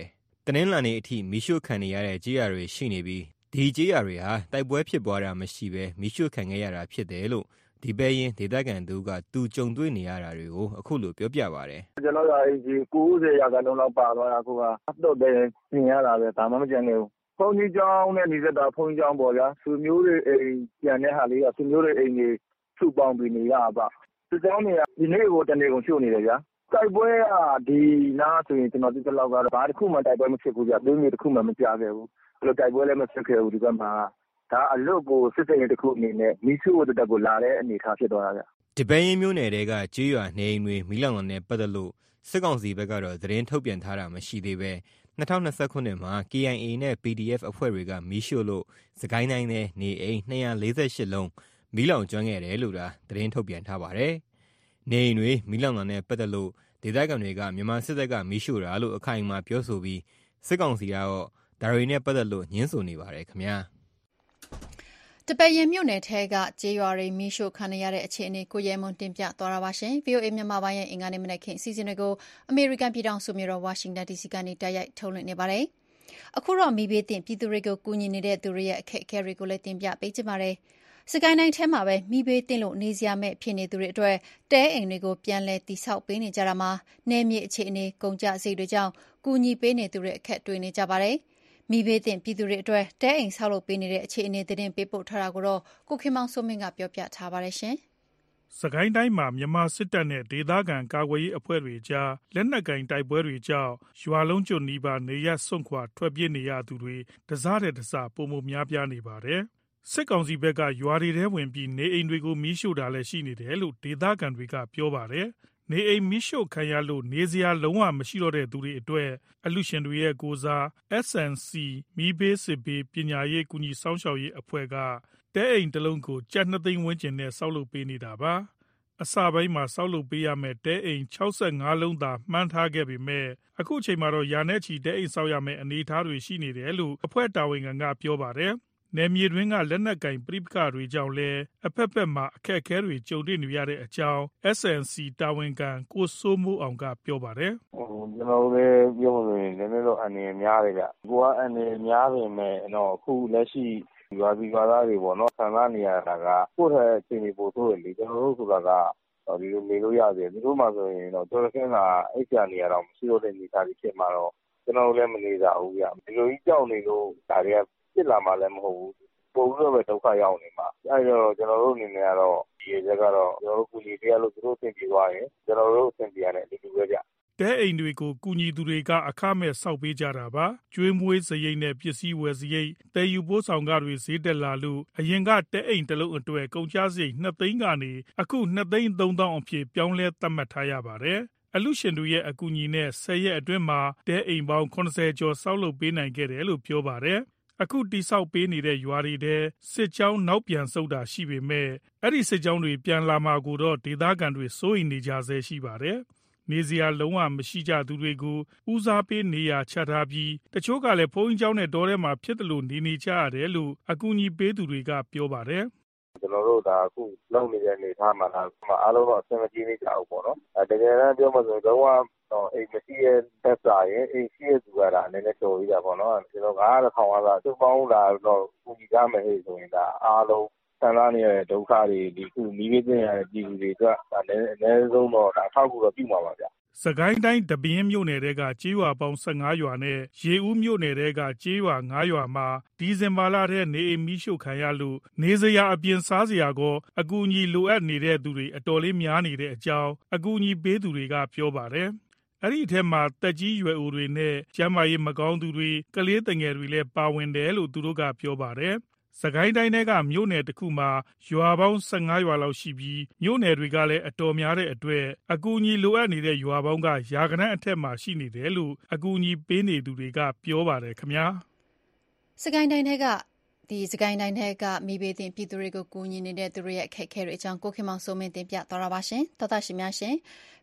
တနင်္လာနေ့အထိမီးရှို့ခံနေရတဲ့ကြေးရွာတွေရှိနေပြီးဒီကြေးရွာတွေဟာတိုက်ပွဲဖြစ်ပွားတာမရှိဘဲမီးရှို့ခံခဲ့ရတာဖြစ်တယ်လို့ဒီပဲရင်ဒေသခံသူကသူကြုံတွေ့နေရတာတွေကိုအခုလိုပြောပြပါတယ်
။ကျွန်တော်ကအိမ်ကြီး90ရာခိုင်နှုန်းလောက်ပါသွားတာအခုကတော့ပဲမြင်ရတာပဲဒါမှမကျန်ခဲ့ဘူး။ဘုန်းကြီးကျောင်းနဲ့နေသက်တာဘုန်းကြီးကျောင်းပေါ့ဗျာ။သူမျိုးတွေအိမ်ပြန်တဲ့ဟာလေးကသူမျိုးတွေအိမ်ကြီးစုပေါင်းပြီးနေရပါ။သူကျောင်းတွေကဒီနေ့ကိုတနေ့ကုန်ရှို့နေတယ်ဗျာ။တိုက်ပွဲကဒီနားဆိုရင်ကျွန်တော်ဒီလောက်ကတော့ဘာတစ်ခုမှတိုက်ပွဲမဖြစ်ဘူးဗျ။ပြည်မြေတစ်ခုမှမပြခဲ့ဘူး။အဲ့လိုတိုက်ပွဲလည်းမဖြစ်ခဲ့ဘူးဒီဘက်မှာဒါအလွတ်ကိုစစ်စစ်ရေးတစ်ခုအနေနဲ့မီးရှို့တဲ့ကိုလာတဲ့အနေအထားဖြစ်သွားတာဗျ
။ဒီပဲရင်မျိုးနယ်တွေကကြေးရွာနေအိမ်တွေမီးလောင်တဲ့ပတ်သက်လို့စစ်ကောင်စီဘက်ကတော့သတင်းထုတ်ပြန်ထားတာမရှိသေးပဲ2020ခုနှစ်မှာ KIA နဲ့ PDF အဖွဲ့တွေကမီးရှို့လို့စကိုင်းတိုင်းထဲနေအိမ်248လုံးမီးလောင်ကျွမ်းခဲ့တယ်လို့သတင်းထုတ်ပြန်ထားပါတယ်။နေအိမ်တွေမီးလောင်တဲ့ပတ်သက်လို့ဒေသခံတွေကမြန်မာစစ်တပ်ကမီးရှို့တာလို့အခိုင်အမာပြောဆိုပြီးစစ်ကောင်စီကတော့ဒါတွေနဲ့ပတ်သက်လို့ညှင်းဆိုနေပါတယ်ခင်ဗျာ
။တပဲရင်မြို့နယ်ထဲကကြေးရွာတွေမီးရှို့ခံရတဲ့အခြေအနေကိုရဲမွန်တင်ပြသွားတာပါရှင်။ VOA မြန်မာပိုင်းရဲ့အင်္ဂါနေ့မနက်ခင်းအစီအစဉ်တွေကိုအမေရိကန်ပြည်ထောင်စုမြို့တော်ဝါရှင်တန် DC ကနေတိုက်ရိုက်ထုတ်လွှင့်နေပါတယ်။အခုတော့မီးဘေးသင့်ပြည်သူတွေကိုကူညီနေတဲ့သူတွေရဲ့အခက်အခဲတွေကိုလည်းတင်ပြပေးကြပါမယ်။စကိုင်းတိုင်းထဲမှာပဲမီးဘေးသင့်လို့နေစရာမဲ့ဖြစ်နေသူတွေအတွက်တဲအိမ်တွေကိုပြန်လည်တည်ဆောက်ပေးနေကြတာမှာနယ်မြေအခြေအနေကုန်ကျစရိတ်တွေကြောင့်ကူညီပေးနေသူတွေအခက်တွေ့နေကြပါတယ်။မီးဘေးသင့်ပြည်သူတွေအတွက်တဲအိမ်ဆောက်လုပ်ပေးနေတဲ့အခြေအနေသတင်းပေးပို့ထားတာကိုကိုခင်မောင်စိုးမင်းကပြောပြထားပါတယ်ရှင်
။စကိုင်းတိုင်းမှာမြန်မာစစ်တပ်နဲ့ဒေသခံကာကွယ်ရေးအဖွဲ့တွေကြားလက်နက်ကင်တိုက်ပွဲတွေကြောင့်ရွာလုံးကျွတ်နီးပါးနေရပ်စွန့်ခွာထွက်ပြေးနေရသူတွေတစတဲ့တစပုံမများပြားနေပါတယ်။စစ်ကောင်စီဘက်ကရွာတွေထဲဝင်ပြီးနေအိမ်တွေကိုမီးရှို့တာလည်းရှိနေတယ်လို့ဒေသခံတွေကပြောပါတယ်။နေအိမ်မီးရှို့ခံရလို့နေစရာလုံးဝမရှိတော့တဲ့သူတွေအတွက်အလှူရှင်တွေရဲ့ကိုစား SNC မီးဘေးစစ်ဘေးပညာရေးကူညီဆောင်ရှောက်ရေးအဖွဲ့ကတဲအိမ်တစ်လုံးကိုကျပ်2သိန်းဝန်းကျင်နဲ့ဆောက်လုပ်ပေးနေတာပါအစပိုင်းမှာဆောက်လုပ်ပေးရမယ့်တဲအိမ်65လုံးသာမှန်းထားခဲ့ပေမဲ့အခုချိန်မှာတော့ရာနဲ့ချီတဲအိမ်ဆောက်ရမယ့်အနေအထားတွေရှိနေတယ်လို့အဖွဲ့တာဝန်ခံကပြောပါတယ်နယ်မြေတွင်းကလက်နက်ကင်ပြိပခတွေကြောင့်လည်းအဖက်ဖက်မှာအခက်အခဲတွေကြုံတွေ့နေရတဲ့အကြောင်း SNC တာဝန်ခံကိုစိုးမိုးအောင်ကပြောပါတယ်
ကျွန်တော်လည်းပြောလို့နည်းနည်းတော့အနေများတယ်ဗျကိုကအနေများပေမဲ့တော့အခုလက်ရှိရွာစီရွာသားတွေပေါ့နော်ဆန္ဒနေရတာကကိုယ့်ရဲ့အခြေအနေပို့ဆိုရလေကျွန်တော်တို့ဆိုတာကဒီလိုနေလို့ရတယ်ဒီလိုမှဆိုရင်တော့တော်တော်ခင်းတာအိတ်ချနေရတော့မရှိတော့တဲ့နေသားတွေဖြစ်မှာတော့ကျွန်တော်လည်းမနေကြဘူးဗျဒီလိုကြီးကြောက်နေလို့ဒါတွေကဖြစ်လာမှလည်းမဟုတ်ဘူးပုံလို့ပဲဒုက္ခရောက်နေမှာအဲ့တော့ကျွန်တော်တို့အနေနဲ့ကတော့ဒီရက်ကတော့ကျွန်တော်တို့ကူညီပေးရလို့သူတို့သင်ပြသွားရင်ကျွန်တော်တို့သင်ပြရတဲ့အတူတူပဲဗျ
တဲအိမ်တွေကိုကူညီသူတွေကအခမဲ့ဆောက်ပေးကြတာပါကျွေးမွေးစရိတ်နဲ့ပစ္စည်းဝယ်စရိတ်တဲယူပို့ဆောင်ကားတွေဈေးတက်လာလို့အရင်ကတဲအိမ်တစ်လုံးအတွက်ကုန်ကျစရိတ်2သိန်းကနေအခု2သိန်း3သောင်းအဖြစ်ပြောင်းလဲသတ်မှတ်ထားရပါတယ်အလှူရှင်တွေရဲ့အကူအညီနဲ့10ရက်အတွင်းမှာတဲအိမ်ပေါင်း80ကျော်ဆောက်လုပ်ပေးနိုင်ခဲ့တယ်လို့ပြောပါတယ်အခုတိဆောက်ပေးနေတဲ့ရွာတွေထဲစစ်ကြောင်းနောက်ပြန်ဆုတ်တာရှိပေမဲ့အဲ့ဒီစစ်ကြောင်းတွေပြန်လာမှာကိုတော့ဒေသခံတွေစိုးရိမ်နေကြဆဲရှိပါတယ်နေစရာလုံးဝမရှိကြသူတွေကိုဦးစားပေးနေရချထားပြီးတချို့ကလည်းဘုန်းကြီးကျောင်းနဲ့တောထဲမှာဖြစ်တယ်လို့နေကြရတယ်လို့အကူအညီပေးသူတွေကပြောပါတယ်
ကျွန်တော်တို့ဒါအခုလုပ်နေတဲ့အနေထားမှာအားလုံးတော့အဆင်မပြေနေကြဘူးပေါ့နော်တကယ်တမ်းပြောမှဆိုတော့အိမ်မရှိတဲ့သက်သာရင်အိမ်ရှိတဲ့သူကဒါနည်းနည်းတော်ရတာပေါ့နော်ကျွန်တော်9000ကသာသူ့ပေါင်းလာတော့ကူညီကြမယ်ဆိုရင်ဒါအားလုံးဆန္ဒနေရတဲ့ဒုက္ခတွေဒီခုမီးပေးတင်ရတဲ့ပြည်သူတွေအတွက်အနည်းဆုံးတော့ဒါထောက်ကူတော့ပြုမှာပါဗျ
စကိုင်းတိုင်းတပင်းမြို့နယ်တဲကကြေးရွာပေါင်း15ရွာနဲ့ရေဦးမြို့နယ်တဲကကြေးရွာ9ရွာမှာဒီဇင်ဘာလထဲနေအိမ်မီးရှို့ခံရလို့နေစရာအပြင်စားစရာကောအကူအညီလိုအပ်နေတဲ့သူတွေအတော်လေးများနေတဲ့အကြောင်းအကူအညီပေးသူတွေကပြောပါတယ်အဲ့ဒီအထက်မှာတက်ကြီးရွယ်အိုတွေနဲ့ကျန်းမာရေးမကောင်းသူတွေကလေးတငယ်တွေလည်းပါဝင်တယ်လို့သူတို့ကပြောပါတယ်စကိုင်းတိုင်းထဲကမြို့နယ်တစ်ခုမှာရွာပေါင်း15ရွာလောက်ရှိပြီးမြို့နယ်တွေကလည်းအတော်များတဲ့အတွက်အကူအညီလိုအပ်နေတဲ့ရွာပေါင်းကရာဂဏန်းအထက်မှာရှိနေတယ်လို့အကူအညီပေးနေသူတွေကပြောပါတယ်ခင်ဗျာ
စကိုင်းတိုင်းထဲကမီးဘေးသင့်ပြည်သူတွေကိုကူညီနေတဲ့သူတွေရဲ့အခက်အခဲတွေအကြောင်းကိုခင်မောင်စိုးမင်းတင်ပြသွားတာပါရှင်တော်တာရှင်များရှင်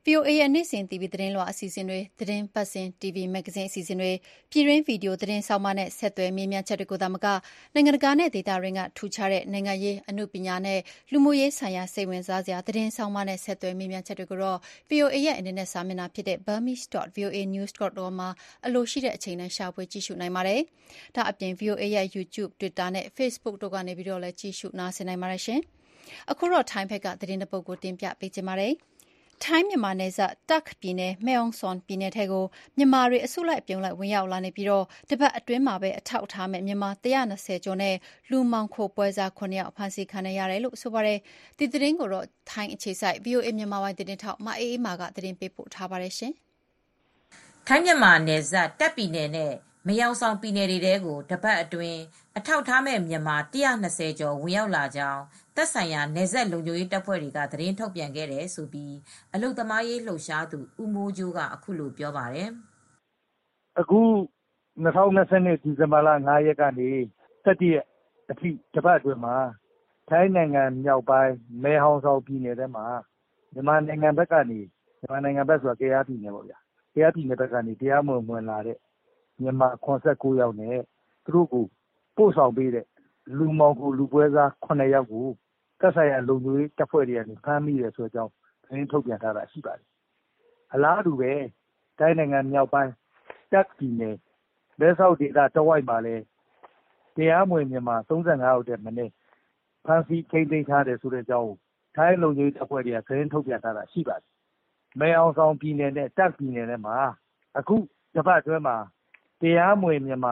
VOA ရဲ့နေ့စဉ် TV သတင်းလွှာအစီအစဉ်တွေသတင်းပတ်စဉ် TV မဂ္ဂဇင်းအစီအစဉ်တွေပြည်တွင်းဗီဒီယိုသတင်းဆောင်မနဲ့ဆက်သွယ်မေးမြန်းချက်တွေကိုသာမကနိုင်ငံတကာနဲ့ဒေသတွင်းကထူးခြားတဲ့နိုင်ငံရေးအမှုပညာနဲ့လူမှုရေးဆိုင်ရာစိတ်ဝင်စားစရာသတင်းဆောင်မနဲ့ဆက်သွယ်မေးမြန်းချက်တွေကိုတော့ VOA ရဲ့အင်တာနက်စာမျက်နှာဖြစ်တဲ့ burmese.voanews.com မှာအလိုရှိတဲ့အချိန်နဲ့ရှာဖွေကြည့်ရှုနိုင်ပါတယ်။ဒါအပြင် VOA ရဲ့ YouTube, Twitter နဲ့ Facebook တို့ကနေပြီးတော့လည်းကြည့်ရှုနားဆင်နိုင်ပါတယ်ရှင်။အခုတော့ထိုင်းဘက်ကသတင်းတစ်ပုဒ်ကိုတင်ပြပေးချင်ပါတယ်။ထိုင်းမြန်မာနယ်စပ်တာ့ခ်ပြည်နယ်မဲအောင်ဆွန်ပြည်နယ်ထဲကိုမြန်မာတွေအစုလိုက်အပြုံလိုက်ဝင်ရောက်လာနေပြီးတော့တပတ်အတွင်းမှာပဲအထောက်ထားမဲ့မြန်မာ120ကျော်နဲ့လူမှောင်ခိုပွဲစား9ယောက်ဖမ်းဆီးခံရတယ်လို့ဆိုပါတယ်။ဒီသတင်းကိုတော့ထိုင်းအခြေစိုက် VOA မြန်မာပိုင်းသတင်းထောက်မအေးအေးမာကသတင်းပေးပို့ထားပါတယ်ရှင်
။ထိုင်းမြန်မာနယ်စပ်တပ်ပြည်နယ်နဲ့မယောင်ဆောင်ပြည်နယ်တွေထဲကိုတပတ်အတွင်းအထောက်ထားမဲ့မြန်မာ120ကျော်ဝင်ရောက်လာကြောင်းသက်ဆိုင်ရာနယ်စပ်လုံခြုံရေးတပ်ဖွဲ့တွေကသတင်းထုတ်ပြန်ခဲ့တယ်ဆိုပြီးအလုပ်သမားရေးလှုပ်ရှားသူဦးမိုးကျိုးကအခုလိုပြောပါတယ်
။အခု2022ဒီဇင်ဘာလ9ရက်ကနေ17ရက်အထိတပတ်အတွင်းမှာထိုင်းနိုင်ငံမြောက်ပိုင်းမဲဟောင်ဆောင်ပြည်နယ်ထဲမှာမြန်မာနိုင်ငံဘက်ကနေမြန်မာနိုင်ငံဘက်ဆိုတာကယားပြည်နယ်ပေါ့ဗျာ။ကယားပြည်နယ်ဘက်ကနေတရားမဝင်လာတဲ့မြန်မာ89ယောက်နဲ့သူတို့ကိုပို့ဆောင်ပေးတဲ့လူမှောင်ခိုလူပွဲစား9ယောက်ကိုသက်ဆိုင်ရာလုံခြုံရေးတပ်ဖွဲ့တွေကနေဖမ်းမိတယ်ဆိုကြောင်းသတင်းထုတ်ပြန်ထားတာရှိပါတယ်။အလားတူပဲတိုင်းနိုင်ငံမြောက်ပိုင်းတပ်ပြည်နယ်မဲဆောက်ဒေသတဝိုက်မှာလည်းတရားမဝင်မြန်မာ35ယောက်တည်းမနေ့ဖမ်းဆီးထိန်းသိမ်းထားတယ်ဆိုကြောင်းထိုင်းလုံခြုံရေးတပ်ဖွဲ့တွေကသတင်းထုတ်ပြန်ထားတာရှိပါတယ်။မဲအောင်ဆောင်ပြည်နယ်နဲ့တပ်ပြည်နယ်ထဲမှာအခုတပတ်အတွင်းမှာတရားမဝင်မြန်မာ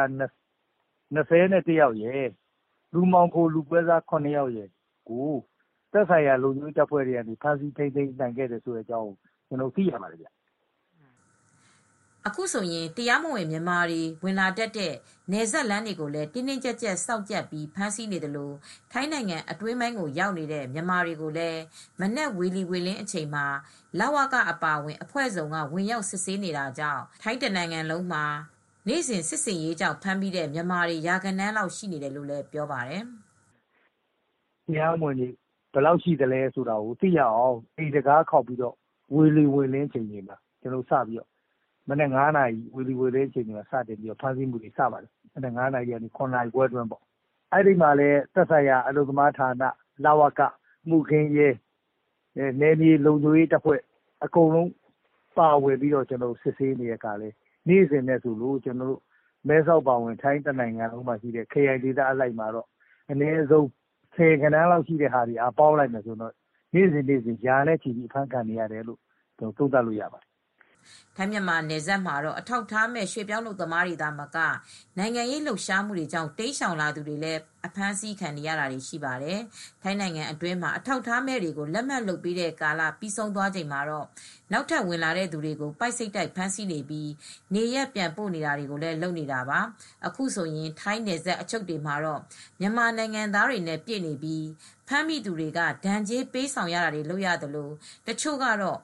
121ယောက်ရယ်လူမှောင်ခိုလူပွဲစား9ယောက်ရယ်ကိုသက်ဆိုင်ရာလုံခြုံရေးတပ်ဖွဲ့တွေကနေဖမ်းဆီးထိန်းသိမ်းနိုင်ခဲ့တယ်ဆိုတဲ့အကြောင်းကျွန်တော်သိရပါတယ်ဗျ
။အခုဆိုရင်တရားမဝင်မြန်မာတွေဝင်လာတတ်တဲ့နယ်စပ်လမ်းတွေကိုလည်းတင်းတင်းကြပ်ကြပ်စောင့်ကြပ်ပြီးဖမ်းဆီးနေတယ်လို့ထိုင်းနိုင်ငံအတွင်းပိုင်းကိုရောက်နေတဲ့မြန်မာတွေကိုလည်းမနက်ဝေလီဝေလင်းအချိန်မှာလဝကအပါဝင်အဖွဲ့စုံကဝင်ရောက်စစ်ဆေးနေတာကြောင့်ထိုင်းတနိုင်ငံလုံးမှာနေ့စဉ်စစ်စင်ရေးကြောင့်ဖမ်းပြီးတဲ့မြန်မာတွေရာဂဏန်းလောက်ရှိနေတယ်လို့လည်းပြောပါတယ်
။တရားမဝင်တွေဘယ်လောက်ရှိသလဲဆိုတာကိုသိရအောင်အိမ်တကားခောက်ပြီးတော့ဝေလီဝေလင်းချိန်ကြီးမှာကျွန်တော်စပြီးတော့မနေ့9နာရီဝေလီဝေလင်းချိန်ကြီးမှာစတင်ပြီးတော့ဖမ်းဆီးမှုတွေစပါတယ်။မနေ့9နာရီကနေ9နာရီခွဲအတွင်းပေါ့။အဲ့ဒီမှာလည်းသက်ဆိုင်ရာအလုပ်သမားဌာနလဝကမှုခင်းရဲနယ်မြေလုံခြုံရေးတပ်ဖွဲ့အကုန်လုံးပါဝင်ပြီးတော့ကျွန်တော်စစ်ဆေးနေတဲ့အခါလဲနေ့စဉ်နဲ့ဆိုလို့ကျွန်တော်တို့မဲဆောက်ပါဝင်ထိုင်းတနိုင်ငံလုံးမှာရှိတဲ့ခရိုင်ဒေသအလိုက်မှာတော့အနည်းဆုံး10ခန်းလောက်ရှိတဲ့ဟာတွေအပေါင်းလိုက်မယ်ဆိုတော့နေ့စဉ်ရာနဲ့ချီပြီးဖမ်းခံနေရတယ်လို့ကျွန်တော်သုံးသပ်လို့ရပါတယ်
။ထိုင်းမြန်မာနယ်စပ်မှာတော့အထောက်ထားမဲ့ရွှေပြောင်းလုပ်သမားတွေသာမကနိုင်ငံရေးလှုပ်ရှားမှုတွေကြောင့်တိမ်းရှောင်လာသူတွေလည်းအဖမ်းဆီးခံနေရတာတွေရှိပါတယ်။ထိုင်းနိုင်ငံအတွင်းမှာအထောက်ထားမဲ့တွေကိုလက်မှတ်လုပ်ပေးတဲ့ကာလပြီးဆုံးသွားချိန်မှာတော့နောက်ထပ်ဝင်လာတဲ့သူတွေကိုပိုက်စိတ်တိုက်ဖမ်းဆီးနေပြီးနေရက်ပြန်ပို့နေတာတွေကိုလည်းလုပ်နေတာပါ။အခုဆိုရင်ထိုင်းနယ်စပ်အချုပ်တွေမှာတော့မြန်မာနိုင်ငံသားတွေနဲ့ပြည့်နေပြီးဖမ်းမိသူတွေကဒဏ်ကြေးပေးဆောင်ရတာတွေလုပ်ရတယ်လို့တချို့ကတော့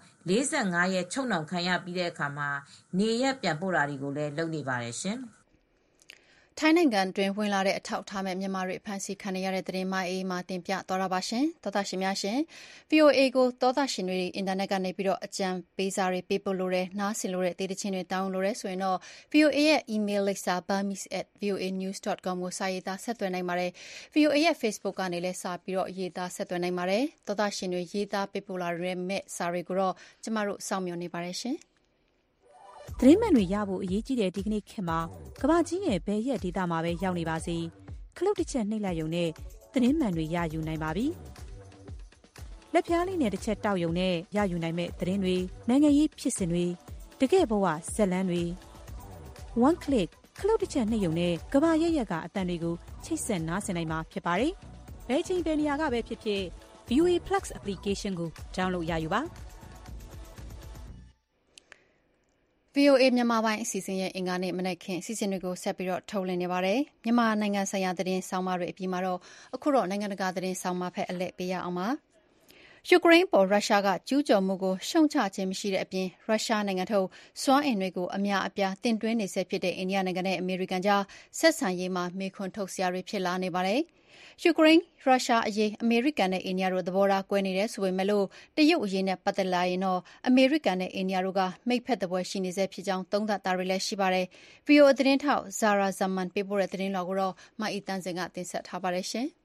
45ရက်ချုပ်နှောင်ခံရပြီးတဲ့အခါမှာနေရက်ပြန်ပို့တာတွေကိုလည်းလုပ်နေပါတယ်ရှင်။
ထိုင်းနိုင်ငံတွင်ဝင်လာတဲ့အထောက်ထားမဲ့မြန်မာတွေဖမ်းဆီးခံရတဲ့သတင်းမအေးမှတင်ပြသွားတာပါရှင်။သောတာရှင်များရှင် VOA ကိုသောတာရှင်တွေအင်တာနက်ကနေပြီးတော့အကြံပေးစာတွေပေးပို့လို့ရနားဆင်လို့ရတဲ့ဒေသချင်းတွေတောင်းလို့ရဆိုရင်တော့ VOA ရဲ့ email လိပ်စာ burmese@voanews.com ကိုစာရေးသားဆက်သွယ်နိုင်ပါတယ်။ VOA ရဲ့ Facebook ကနေလည်းစာပြီးတော့ရေးသားဆက်သွယ်နိုင်ပါတယ်။သောတာရှင်တွေရေးသားပေးပို့လာတဲ့မဲ့စာတွေကိုတော့ကျမတို့စောင့်မျှော်နေပါတယ်ရှင်။
သတင်းမှန်တွေရဖို့အရေးကြီးတဲ့ဒီကနေ့ခေတ်မှာကမ္ဘာကြီးရဲ့ဘယ်ရက်ဒေသမှာပဲရောက်နေပါစေခလုတ်တစ်ချက်နှိပ်လိုက်ရုံနဲ့သတင်းမှန်တွေရယူနိုင်ပါပြီ။လက်ပြားလေးနဲ့တစ်ချက်တောက်ရုံနဲ့ရယူနိုင်မဲ့သတင်းတွေနိုင်ငံရေးဖြစ်စဉ်တွေတကယ့်ဘဝဇာတ်လမ်းတွေ one click ခလုတ်တစ်ချက်နှိပ်ရုံနဲ့ကမ္ဘာရဲ့ရက်ကအတန်တွေကိုချိတ်ဆက်နားဆင်နိုင်မှာဖြစ်ပါတယ်။ဘယ်ချိန်ဘယ်နေရာကပဲဖြစ်ဖြစ် VOA Plus application ကို download ရယူပါ။
VOA မြန်မာပိုင်းအစီအစဉ်ရဲ့အင်္ဂါနေ့မနက်ခင်းအစီအစဉ်တွေကိုဆက်ပြီးတော့ထုတ်လွှင့်နေပါတယ်။မြန်မာနိုင်ငံဆိုင်ရာသတင်းဆောင်းပါးတွေအပြီးမှာတော့အခုတော့နိုင်ငံတကာသတင်းဆောင်းပါးဖက်အလှည့်ပေးရအောင်ပါ။ယူကရိန်းပေါ်ရုရှားကကျူးကျော်မှုကိုရှုံချခြင်းမရှိတဲ့အပြင်ရုရှားနိုင်ငံထုတ်စွမ်းအင်တွေကိုအများအပြားတင်သွင်းနေဆဲဖြစ်တဲ့အိန္ဒိယနိုင်ငံနဲ့အမေရိကန်ကြားဆက်ဆံရေးမှာမေးခွန်းထုတ်စရာတွေဖြစ်လာနေပါတယ်။ယူကရိန်းရုရှားအရေးအမေရိကန်နဲ့အိန္ဒိယတို့သဘောထားကွဲနေတယ်ဆိုပေမဲ့လို့တရုတ်အရေးနဲ့ပတ်သက်လာရင်တော့အမေရိကန်နဲ့အိန္ဒိယတို့ကမိတ်ဖက်သဘောရှိနေဆဲဖြစ်ကြောင်းသုံးသပ်တာတွေလည်းရှိပါတယ်။ VOA သတင်းထောက် Zara Zaman ပေးပို့တဲ့သတင်းလွှာကိုတော့မအီတန်းစင်ကတင်ဆက်ထားပါတယ်ရှင်။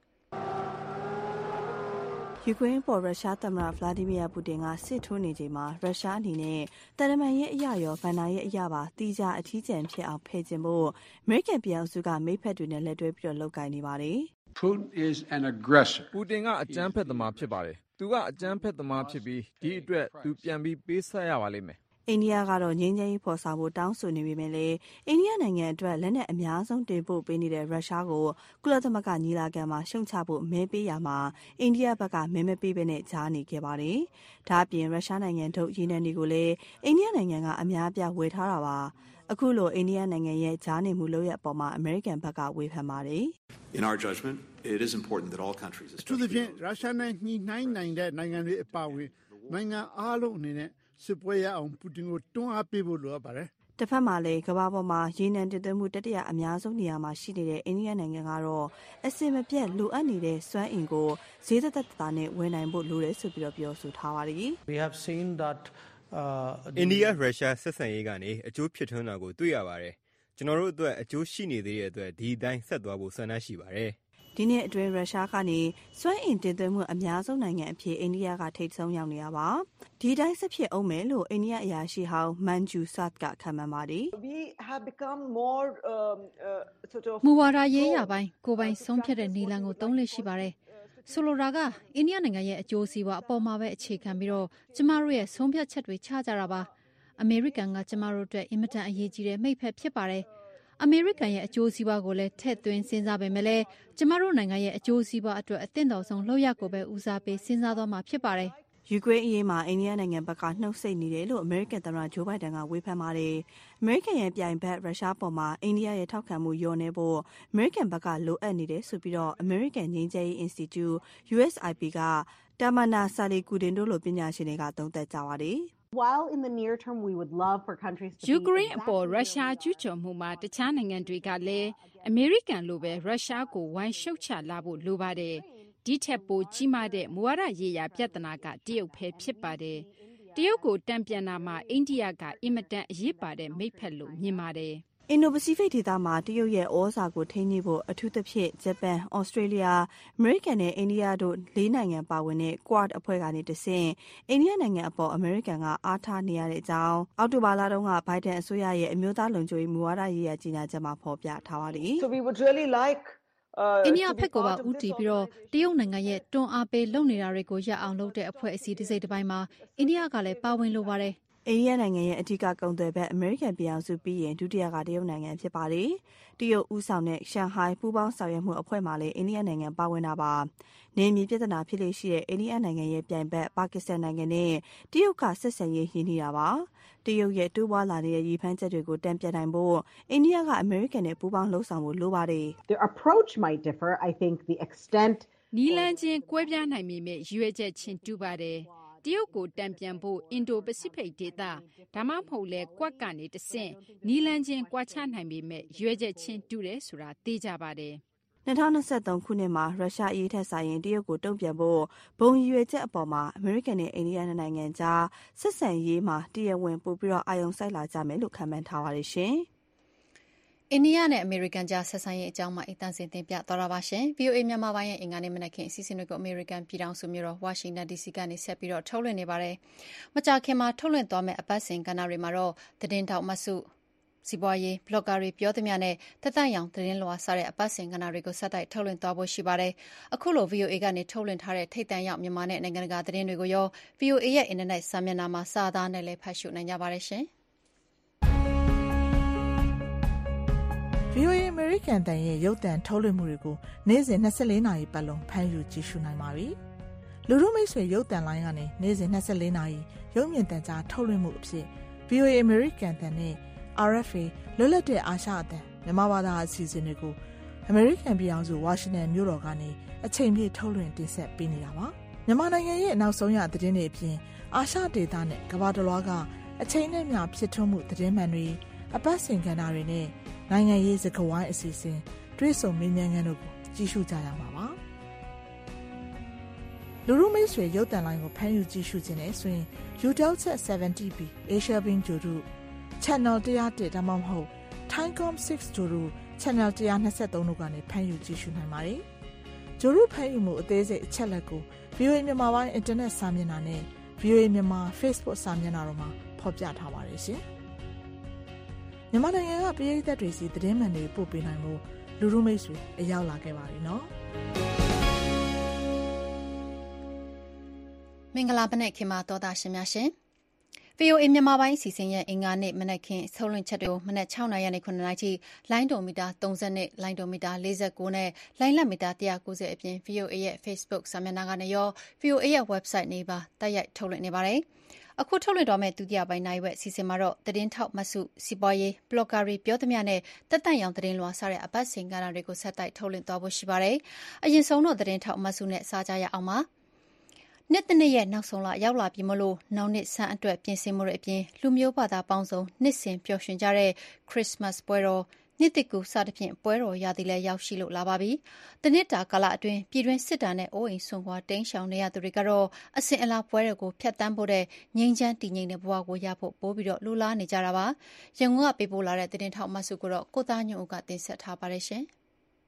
ယူကရိန်းပေါ်ရုရှားသမ္မတဗလာဒီမီယာပူတင်ကစစ်ထိုးနေချိန်မှာရုရှားအနေနဲ့တရမန်ရဲ့အရာရောဗန်နာရဲ့အရာပါတီးခြားအထီးကျန်ဖြစ်အောင်ဖယ်ကျင်ဖို့အမေရိကန်ပြည်အောင်စုကမိတ်ဖက်တွေနဲ့လက်တွဲပြီးလုပ်ကိုင်နေပါတယ်။
Putin is an aggressor.
ပူတင်ကအကြမ်းဖက်သမားဖြစ်ပါတယ်။သူကအကြမ်းဖက်သမားဖြစ်ပြီးဒီအတွက်သူပြန်ပြီးပေးဆက်ရပါလိမ့်မယ်။
အိန္ဒိယကတော့ငြိမ်းချမ်းရေးဖော်ဆောင်ဖို့တောင်းဆိုနေပေမဲ့လည်းအိန္ဒိယနိုင်ငံအတွက်လက်နက်အများဆုံးတင်ပို့ပေးနေတဲ့ရုရှားကိုကုလသမဂ္ဂညီလာခံမှာရှုံချဖို့မဲပေးရမှာအိန္ဒိယဘက်ကမဲမပေးဘဲနဲ့ကြားနေခဲ့ပါတယ်။ဒါ့အပြင်ရုရှားနိုင်ငံထုတ်ရေနံတွေကိုလည်းအိန္ဒိယနိုင်ငံကအများအပြားဝယ်ထားတာပါ။အခုလိုအိန္ဒိယနိုင်ငံရဲ့ကြားနေမှုလုပ်ရအပေါ်မှာအမေရိကန်ဘက်ကဝေဖန်ပါတယ်။
In our judgment, it is important that all countries
အထူးသဖြင့်ရုရှားနဲ့ညှိနှိုင်းနိုင်တဲ့နိုင်ငံတွေအပါအဝင်နိုင်ငံအားလုံးအနေနဲ့စစ်ပွဲရအောင်ပူတင်ကိုတွန်းအားပေးဖို့လိုအပ်ပါတယ်
။တစ်ဖက်မှာလည်းကမ္ဘာပေါ်မှာရေနံတင်သွင်းမှုတတိယအများဆုံးနေရာမှာရှိနေတဲ့အိန္ဒိယနိုင်ငံကတော့အစင်မပြတ်လိုအပ်နေတဲ့စွမ်းအင်ကိုဈေးသက်သက်သာနဲ့ဝယ်နိုင်ဖို့လိုတယ်ဆိုပြီးပြောဆိုထားပါတယ်။
We have seen that
အိန္ဒိယရုရှားဆက်ဆံရေးကနေအကျိုးဖြစ်ထွန်းတာကိုတွေ့ရပါတယ်။ကျွန်တော်တို့အတွက်အကျိုးရှိနေသေးတဲ့အတွက်ဒီအတိုင်းဆက်သွားဖို့ဆန္ဒရှိပါတယ်။
ဒီနှစ်အတွင်းရုရှားကနေစွမ်းအင်တင်သွင်းမှုအများဆုံးနိုင်ငံအဖြစ်အိန္ဒိယကထိပ်ဆုံးရောက်နေတာပါ။ဒီတိုင်းဆက်ဖြစ်အောင်မယ်လို့အိန္ဒိယအရာရှိဟောင်းမန်ဂျူဆတ်ကခန့်မှန်းပါတယ်။
We have become more
sort of မူဝါဒရေးရာပိုင်းကိုယ်ပိုင်ဆုံးဖြတ်တဲ့နည်းလမ်းကိုသုံးလို့ရှိပါတယ်။ဆိုလိုတာကအိန္ဒိယနိုင်ငံရဲ့အကျိုးစီးပွားအပေါ်မှာပဲအခြေခံပြီးတော့ကျမတို့ရဲ့ဆုံးဖြတ်ချက်တွေချကြတာပါ။အမေရိကန်ကကျမတို့အတွက်အင်မတန်အရေးကြီးတဲ့မိတ်ဖက်ဖြစ်ပါတယ်။အမေရိကန်ရဲ့အကျိုးစီးပွားကိုလည်းထည့်သွင်းစဉ်းစားပေမဲ့လည်းကျမတို့နိုင်ငံရဲ့အကျိုးစီးပွားအတွက်အသင့်တော်ဆုံးလုပ်ရကိုပဲဦးစားပေးစဉ်းစားသွားမှာဖြစ်ပါတယ်
။ယူကရိန်းအရေးမှာအိန္ဒိယနိုင်ငံဘက်ကနှုတ်ဆက်နေတယ်လို့အမေရိကန်သမ္မတဂျိုးဘိုင်ဒန်ကဝေဖန်ပါတယ်။အမေရိကန်ရဲ့ပြိုင်ဘက်ရုရှားပေါ်မှာအိန္ဒိယရဲ့ထောက်ခံမှုလျော့နေဖို့အမေရိကန်ဘက်ကလိုအပ်နေတယ်ဆိုပြီးတော့အမေရိကန်ငြိမ်းချမ်းရေး Institute USIP ကတာမနာဆာလီကူဒင်တို့လိုပညာရှင်တွေကသုံးသပ်ကြပါတယ်။
While in the near term we would love for countries to
ယူကရိန်းအပေါ်ရုရှားကျူးကျော်မှုမှာတခြားနိုင်ငံတွေကလည်းအမေရိကန်လိုပဲရုရှားကိုဝိုင်းရှုတ်ချလာဖို့လိုပါတယ်။ဒီထက်ပိုကြီးမားတဲ့မူဝါဒရေးရာပြဿနာကတရုတ်ပဲဖြစ်ပါတယ်။တရုတ်ကိုတံပြန်တာမှာအိန္ဒိယကအင်မတန်အရေးပါတဲ့မိတ်ဖက်လို့မြင်ပါတယ်။
အင်ဒိုပစိဖိတ်ဒေသမှာတရုတ်ရဲ့ဩဇာကိုထိန်းညှိဖို့အထူးသဖြင့်ဂျပန်၊ဩစတြေးလျ၊အမေရိကန်နဲ့အိန္ဒိယတို့၄နိုင်ငံပါဝင်တဲ့ Quad အဖွဲ့ကနေတဆင့်အိန္ဒိယနိုင်ငံအပေါ်အမေရိကန်ကအားထားနေရတဲ့အကြောင်းအောက်တိုဘာလတုန်းကဘိုင်ဒန်အစိုးရရဲ့အမျိုးသားလုံခြုံရေးမူဝါဒရေးရာကြေညာချက်မှာဖော်ပြထားပါတယ်။
So we would really like
အိန္ဒိယဘက်ကိုပါဦးတည်ပြီးတော့တရုတ်နိုင်ငံရဲ့တွန်းအားပေးလုပ်နေတာတွေကိုရပ်အောင်လုပ်တဲ့အဖွဲ့အစည်းတစ်စိတ်တစ်ပိုင်းမှာအိန္ဒိယကလည်းပါဝင်လိုပါတယ်
။အိန္ဒိယနိုင်ငံရဲ့အဓိကကုန်သွယ်ဘက်အမေရိကန်ပြည်အောင်စုပြီးရင်ဒုတိယကတရုတ်နိုင်ငံဖြစ်ပါတယ်။တရုတ်ဦးဆောင်တဲ့ရှန်ဟိုင်းပူးပေါင်းဆောင်ရွက်မှုအဖွဲ့မှာလည်းအိန္ဒိယနိုင်ငံပါဝင်တာပါ။နေမြေပြဿနာဖြစ်လေရှိတဲ့အိန္ဒိယနိုင်ငံရဲ့ပြိုင်ဘက်ပါကစ္စတန်နိုင်ငံနဲ့တရုတ်ကဆက်ဆံရေးရင်းနှီးတာပါ။တရုတ်ရဲ့တိုးပွားလာတဲ့ရည်ဖမ်းချက်တွေကိုတံပြန်နိုင်ဖို့အိန္ဒိယကအမေရိကန်နဲ့ပူးပေါင်းလှုပ်ဆောင်ဖို့လိုပါတယ်။
Their approach might differ. I think the extent
နီလန်းချင်းကွဲပြားနိုင်ပေမဲ့ရွေးချက်ချင်းတူပါတယ်။တရုတ်ကိုတံပြန်ဖို့အင်ဒိုပစိဖိတ်ဒေသဒါမှမဟုတ်လဲကွက်ကနေတဆင့်နီလန်းချင်းကွာခြားနိုင်ပေမဲ့ရွေးချက်ချင်းတူတယ်ဆိုတာသိကြပါတယ်
။2023ခုနှစ်မှာရုရှားအရေးထက်ဆိုင်ရင်တရုတ်ကိုတုံ့ပြန်ဖို့ဘုံရည်ရွယ်ချက်အပေါ်မှာအမေရိကန်နဲ့အိန္ဒိယနိုင်ငံကြားဆက်ဆံရေးမှာတရားဝင်ပို့ပြီးတော့အာရုံစိုက်လာကြမယ်လို့ခန့်မှန်းထားပါတယ်ရှင်။
အိန္ဒိယနဲ့အမေရိကန်ကြားဆက်ဆံရေးအကြောင်းမှာအတန်းစင်တင်ပြသွားတာပါရှင်။ VOA မြန်မာပိုင်းရဲ့အင်္ဂါနေ့မနက်ခင်းအစီအစဉ်တွေကိုအမေရိကန်ပြည်ထောင်စုမြို့တော်ဝါရှင်တန် DC ကနေဆက်ပြီးတော့ထုတ်လွှင့်နေပါတယ်။မကြာခင်မှာထုတ်လွှင့်သွားမယ့်အပတ်စဉ်ကဏ္ဍတွေမှာတော့သတင်းထောက်မဆုစီးပွားရေးဘလော့ဂါတွေပြောသမျှနဲ့သက်သက်ရောင်သတင်းလွှာစတဲ့အပတ်စဉ်ကဏ္ဍတွေကိုဆက်တိုက်ထုတ်လွှင့်သွားဖို့ရှိပါတယ်။အခုလို VOA ကနေထုတ်လွှင့်ထားတဲ့ထိပ်တန်းရောက်မြန်မာနဲ့နိုင်ငံတကာသတင်းတွေကိုရော VOA ရဲ့အင်တာနက်စာမျက်နှာမှာစာသားနဲ့လည်းဖတ်ရှုနိုင်ကြပါတယ်ရှင်။
VOA အမေရိကန်တန်ရဲ့ရုပ်သံထုတ်လွှင့်မှုတွေကိုနေ့စဉ်24နာရီပတ်လုံးဖမ်းယူကြည့်ရှုနိုင်ပါပြီ။လူထုမိတ်ဆွေရုပ်သံလိုင်းကနေနေ့စဉ်24နာရီရုပ်မြင်သံကြားထုတ်လွှင့်မှုအဖြစ် VOA အမေရိကန်တန်နဲ့ RFA လွတ်လပ်တဲ့အာရှအသံမြန်မာဘာသာအစီအစဉ်တွေကိုအမေရိကန်ပြည်ထောင်စုဝါရှင်တန်မြို့တော်ကနေအချိန်ပြည့်ထုတ်လွှင့်တင်ဆက်ပေးနေတာပါ။မြန်မာနိုင်ငံရဲ့နောက်ဆုံးရသတင်းတွေအပြင်အာရှဒေသနဲ့ကမ္ဘာတစ်လွှားကအချိန်နဲ့မျှဖြစ်ထွန်းမှုသတင်းမှန်တွေအပတ်စဉ်ကဏ္ဍတွေနဲ့နိုင်ငံရေးစကားဝိုင်းအစီအစဉ်တွေးဆုံမေးမြန်းခန်းတို့ကိုကြည့်ရှုကြရမှာပါလူလူမိတ်ဆွေရုပ်သံလိုင်းကိုဖမ်းယူကြည့်ရှုခြင်းနဲ့ဆိုရင် Udelset 70B Asia Bin ဂျိုတို့ Channel 101ဒါမှမဟုတ် Timecom 6ဂျိုတို့ Channel 123တို့ကနေဖမ်းယူကြည့်ရှုနိုင်ပါတယ်ဂျိုတို့ဖမ်းယူမှုအသေးစိတ်အချက်လက်ကို VOA မြန်မာပိုင်းအင်တာနက်စာမျက်နှာနဲ့ VOA မြန်မာ Facebook စာမျက်နှာတို့မှာဖော်ပြထားပါတယ်ရှင်မြန်မာနိုင်ငံကပြည်သက်တွေစီသတင်းမှန်တွေပို့ပေးနိုင်မှုလူလူမိတ်ဆွေအရောက်လာခဲ့ပါပြီနော်
မင်္ဂလာမနက်ခင်မှာတော်တာရှင်များရှင် VOA မြန်မာပိုင်းအစီအစဉ်ရဲ့အင်္ဂါနေ့မနက်ခင်းထုတ်လွှင့်ချက်တွေကိုမနက်6:00 နာရီနဲ့9:00 နာရီထိလိုင်းဒိုမီတာ30နဲ့လိုင်းဒိုမီတာ49နဲ့လိုင်းလက်မီတာ190အပြင် VOA ရဲ့ Facebook စာမျက်နှာကနေရော VOA ရဲ့ website နေပါတိုက်ရိုက်ထုတ်လွှင့်နေပါတယ်အခုထုတ်လွှင့်တော်မဲ့ဒုတိယပိုင်းနိုင်ဝက်အစီအစဉ်မှာတော့သတင်းထောက်မဆုစီပွားရေးဘလော့ဂါတွေပြောသမျှနဲ့တက်တန့်ရောင်သတင်းလွှာစတဲ့အပတ်စဉ်ကဏ္ဍတွေကိုဆက်တိုက်ထုတ်လွှင့်သွားဖို့ရှိပါတယ်အရင်ဆုံးတော့သတင်းထောက်မဆုနဲ့စားကြရအောင်ပါနှစ်တစ်နှစ်ရဲ့နောက်ဆုံးလရောက်လာပြီမလို့နောက်နှစ်ဆန်းအတွက်ပြင်ဆင်မှုတွေအပြင်လူမျိုးဘာသာပေါင်းစုံနှစ်စဉ်ပျော်ရွှင်ကြတဲ့ Christmas ပွဲတော်နှစ်သစ်ကူးစသဖြင့်ပွဲတော်ရာသီလည်းရောက်ရှိလို့လာပါပြီ။တနစ်တာကာလအတွင်းပြည်တွင်းစစ်တမ်းနဲ့အိုးအိမ်ဆွန်ခွာတိမ်းရှောင်နေရသူတွေကတော့အစဉ်အလာပွဲတွေကိုဖျက်ဆီးဖို့တဲ့ငြိမ်းချမ်းတည်ငြိမ်တဲ့ဘဝကိုရဖို့ပိုးပြီးတော့လူလားနေကြတာပါ။ရန်ကုန်ကပေးပို့လာတဲ့သတင်းထောက်မဆုကတော့ကိုသားညွန့်ဦးကတင်ဆက်ထားပါတယ်ရှင်။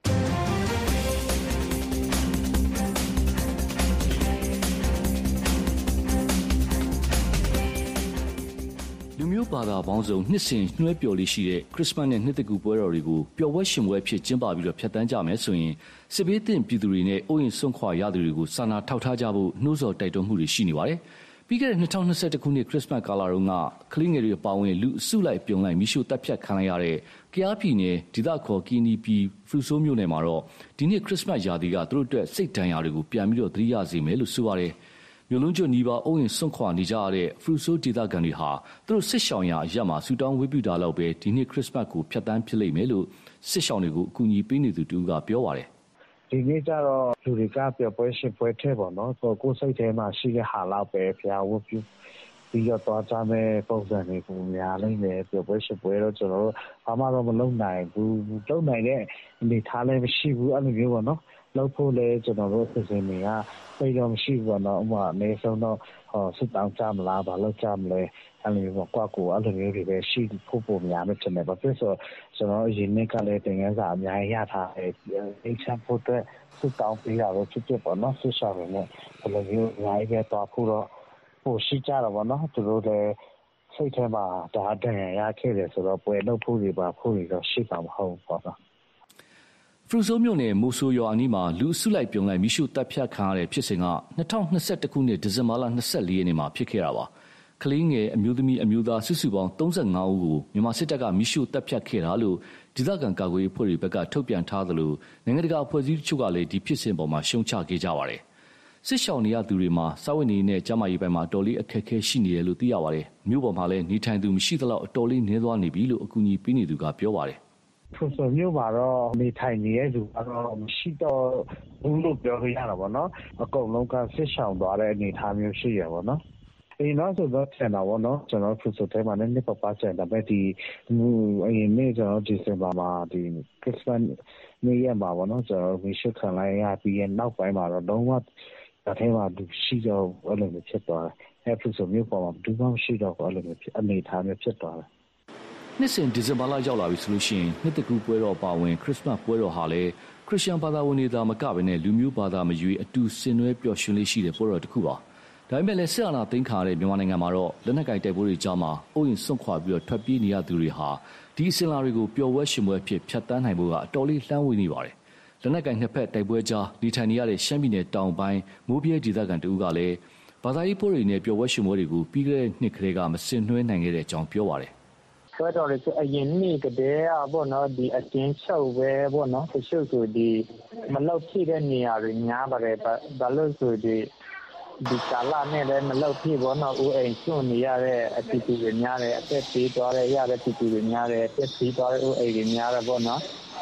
လူမျိုးဘာသာပေါင်းစုံနှစ်စဉ်နှွှဲပျော်လေးရှိတဲ့ခရစ်စမတ်နဲ့နှစ်သစ်ကူပွဲတော်တွေကိုပျော်ပွဲရှင်ပွဲဖြစ်ကျင်းပပြီးတော့ဖြတ်တန်းကြမယ်ဆိုရင်စစ်ဘေးသင့်ပြည်သူတွေနဲ့အိုးအိမ်ဆွန့်ခွာရသူတွေကိုစာနာထောက်ထားကြဖို့နှိုးဆော်တိုက်တွန်းမှုတွေရှိနေပါတယ်။ပြီးခဲ့တဲ့2021ခုနှစ်ခရစ်စမတ်ကာလတုန်းကကလေးငယ်တွေအပါအဝင်လူအစုလိုက်ပြုံလိုက်မိရှို့တပ်ဖြတ်ခံလိုက်ရတဲ့ကယားပြည်နယ်ဒေသခေါ်ကီနီပြည်ဖရူဆိုမြို့နယ်မှာတော့ဒီနှစ်ခရစ်စမတ်ရာသီကသူတို့အတွက်စိတ်ဒဏ်ရာတွေကိုပြန်ပြီးတော့သတိရစေမယ်လို့ဆိုပါတယ်။မျိုးလုံးကျွနီးပါအုံရင်စွန့်ခွာနေကြရတဲ့ဖရူဆိုဒေသခံတွေဟာသူတို့စစ်ရှောင်ရာအရက်မှာဆူတောင်းဝေပြုတာလောက်ပဲဒီနှစ်ခရစ်စမတ်ကိုဖျက်ဆီးဖြစ်လိမ့်မယ်လို့စစ်ရှောင်တွေကိုအကူအညီပေးနေသူတူကပြောပါတယ်
ဒီနေ့ကျတော့လူတွေကပျော်ပွဲရှင်ပွဲထဲပေါ့နော်ကိုယ်စိတ်ထဲမှာရှိတဲ့ဟာလောက်ပဲဖျားဝတ်ပြုပြီးတော့ကြမယ်ပုံစံတွေကိုများလိမ့်မယ်ပျော်ပွဲရှင်ပွဲတော့ကျွန်တော်တို့ဘာမှတော့မလုပ်နိုင်ဘူးလုပ်နိုင်တဲ့အနေထားလည်းမရှိဘူးအဲ့လိုမျိုးပေါ့နော်လောက်ဖို့လဲကျွန်တော်တို့ပြည်စင်တွေကပြေတော့မရှိဘူးပေါ့နော်ဥပမာအနည်းဆုံးတော့စစ်တောင်းကြမလားဘာလို့ကြမလဲအဲ့လိုမျိုးကွာကိုအဲ့လိုမျိုးတွေပဲရှိဖို့ပုံများမယ်ထင်တယ်ဘာဖြစ်ဆိုကျွန်တော်ရင်းနှီးကလည်းတင်ငန်းစာအများကြီးရထားတယ်အိတ်ချဖို့အတွက်စစ်တောင်းပေးတာပဲဖြစ်ဖြစ်ပေါ့နော်စစ်ရှောင်တွေနဲ့ဘယ်လိုမျိုးအများကြီးပဲသွားဖို့တော့ပိုရှိကြတော့ပေါ့နော်သူတို့လည်းစိတ်ထဲမှာဒါတန်ရခဲ့တယ်ဆိုတော့ပွဲလုပ်ဖို့တွေပါဖို့တွေတော့ရှိပါမဟုတ်ပေါ့နော်
ဖရူဆိုမြို့နယ်မိုဆိုရွာအနီးမှာလူအစုလိုက်ပြုံလိုက်မိရှုတပ်ဖြတ်ခံရတဲ့ဖြစ်စဉ်က2021ခုနှစ်ဒီဇင်ဘာလ24ရက်နေ့မှာဖြစ်ခဲ့တာပါ။ကလေးငယ်အမျိုးသမီးအမျိုးသားစုစုပေါင်း35ဦးကိုမြန်မာစစ်တပ်ကမိရှုတပ်ဖြတ်ခဲ့တာလို့ဒေသခံကာကွယ်ရေးအဖွဲ့တွေဘက်ကထုတ်ပြန်ထားသလိုနိုင်ငံတကာအဖွဲ့အစည်းတချို့ကလည်းဒီဖြစ်စဉ်ပေါ်မှာရှုံချခဲ့ကြပါတယ်။စစ်ရှောင်နေရသူတွေမှာစာဝတ်နေနဲ့ကျန်းမာရေးပိုင်းမှာအတော်လေးအခက်အခဲရှိနေတယ်လို့သိရပါတယ်။မြို့ပေါ်မှာလည်းနေထိုင်သူမရှိသလောက်အတော်လေးနှဲသွားနေပြီလို့အကူအညီပေးနေသူကပြောပါတယ်
ဖရူဆိုမြို့မှာတော့နေထိုင်နေတဲ့လူကတော့မရှိတော့ဘူးလို့ပြောလို့ရတာပေါ့နော်အကုန်လုံးကစစ်ရှောင်သွားတဲ့အနေအထားမျိုးရှိရပါတော့အေးနော်ဆိုတော့ဆန်တာပေါ့နော်ကျွန်တော်ဖရူဆိုထဲမှာလည်းပပဆန်ဒါပေမဲ့ဒီအရင်နေ့ကျွန်တော်ဒီဇင်ဘာမှာဒီခရစ်စမတ်နေ့ရက်မှာပေါ့နော်ကျွန်တော်မီရှုခံလိုက်ရပြီးရင်နောက်ပိုင်းမှာတော့လုံးဝဒါထဲမှာလူရှိတော့အဲ့လိုမျိုးဖြစ်သွားတယ်ဖရူဆိုမြို့ပေါ်မှာဘူးမှမရှိတော့ဘူးအဲ့လိုမျိုးဖြစ်အနေအထားမျိုးဖြစ်သွားတယ်
နှစ်စဉ်ဒီဇင်ဘာလရောက်လာပြီဆိုလို့ရှိရင်နှစ်တကူပွဲတော်ပါဝင်ခရစ်စမတ်ပွဲတော်ဟာလည်းခရစ်ယာန်ဘာသာဝင်တွေသာမကဘဲနဲ့လူမျိုးဘာသာမရွေးအတူဆင်နွှဲပျော်ရွှင်လေးရှိတဲ့ပွဲတော်တစ်ခုပါဒါပေမဲ့လည်းဆက်အာဏာသိမ်းခါတဲ့မြန်မာနိုင်ငံမှာတော့လက်နက်ကိုင်တိုက်ပွဲတွေကြားမှာအိုးအိမ်စွန့်ခွာပြီးတော့ထွက်ပြေးနေရသူတွေဟာဒီအစဉ်လာတွေကိုပျော်ပွဲရှင်ပွဲဖြစ်ဖြတ်တန်းနိုင်ဖို့ကအတော်လေးလှမ်းဝေးနေပါတယ်လက်နက်ကိုင်နှစ်ဖက်တိုက်ပွဲကြားနေထိုင်နေရတဲ့ရှမ်းပြည်နယ်တောင်ပိုင်းမိုးပြဲဒေသခံတဦးကလည်းဘာသာရေးပွဲတွေနဲ့ပျော်ပွဲရှင်ပွဲတွေကိုပြီးခဲ့တဲ့နှစ်ကလေးကမဆင်နွှဲနိုင်ခဲ့တဲ့အကြောင်းပြောပါတယ်
ပွဲတော်တွေအရင်နေ့ကတည်းကပေါ့နော်ဒီအကျဉ်းချုပ်ပဲပေါ့နော်တချို့ဆိုဒီမလောက်ဖြစ်တဲ့နေရာတွေများပါတယ်ဘာလို့ဆိုဒီကာလနဲ့လည်းမလောက်ဖြစ်ပေါ့နော်ဦးအိမ်ကျွနေရတဲ့အတီးတွေများတယ်အသက်သေးသွားတဲ့ရတဲ့တီးတွေများတယ်ပြည့်စည်သွားတဲ့ဦးအိမ်တွေများတယ်ပေါ့နော်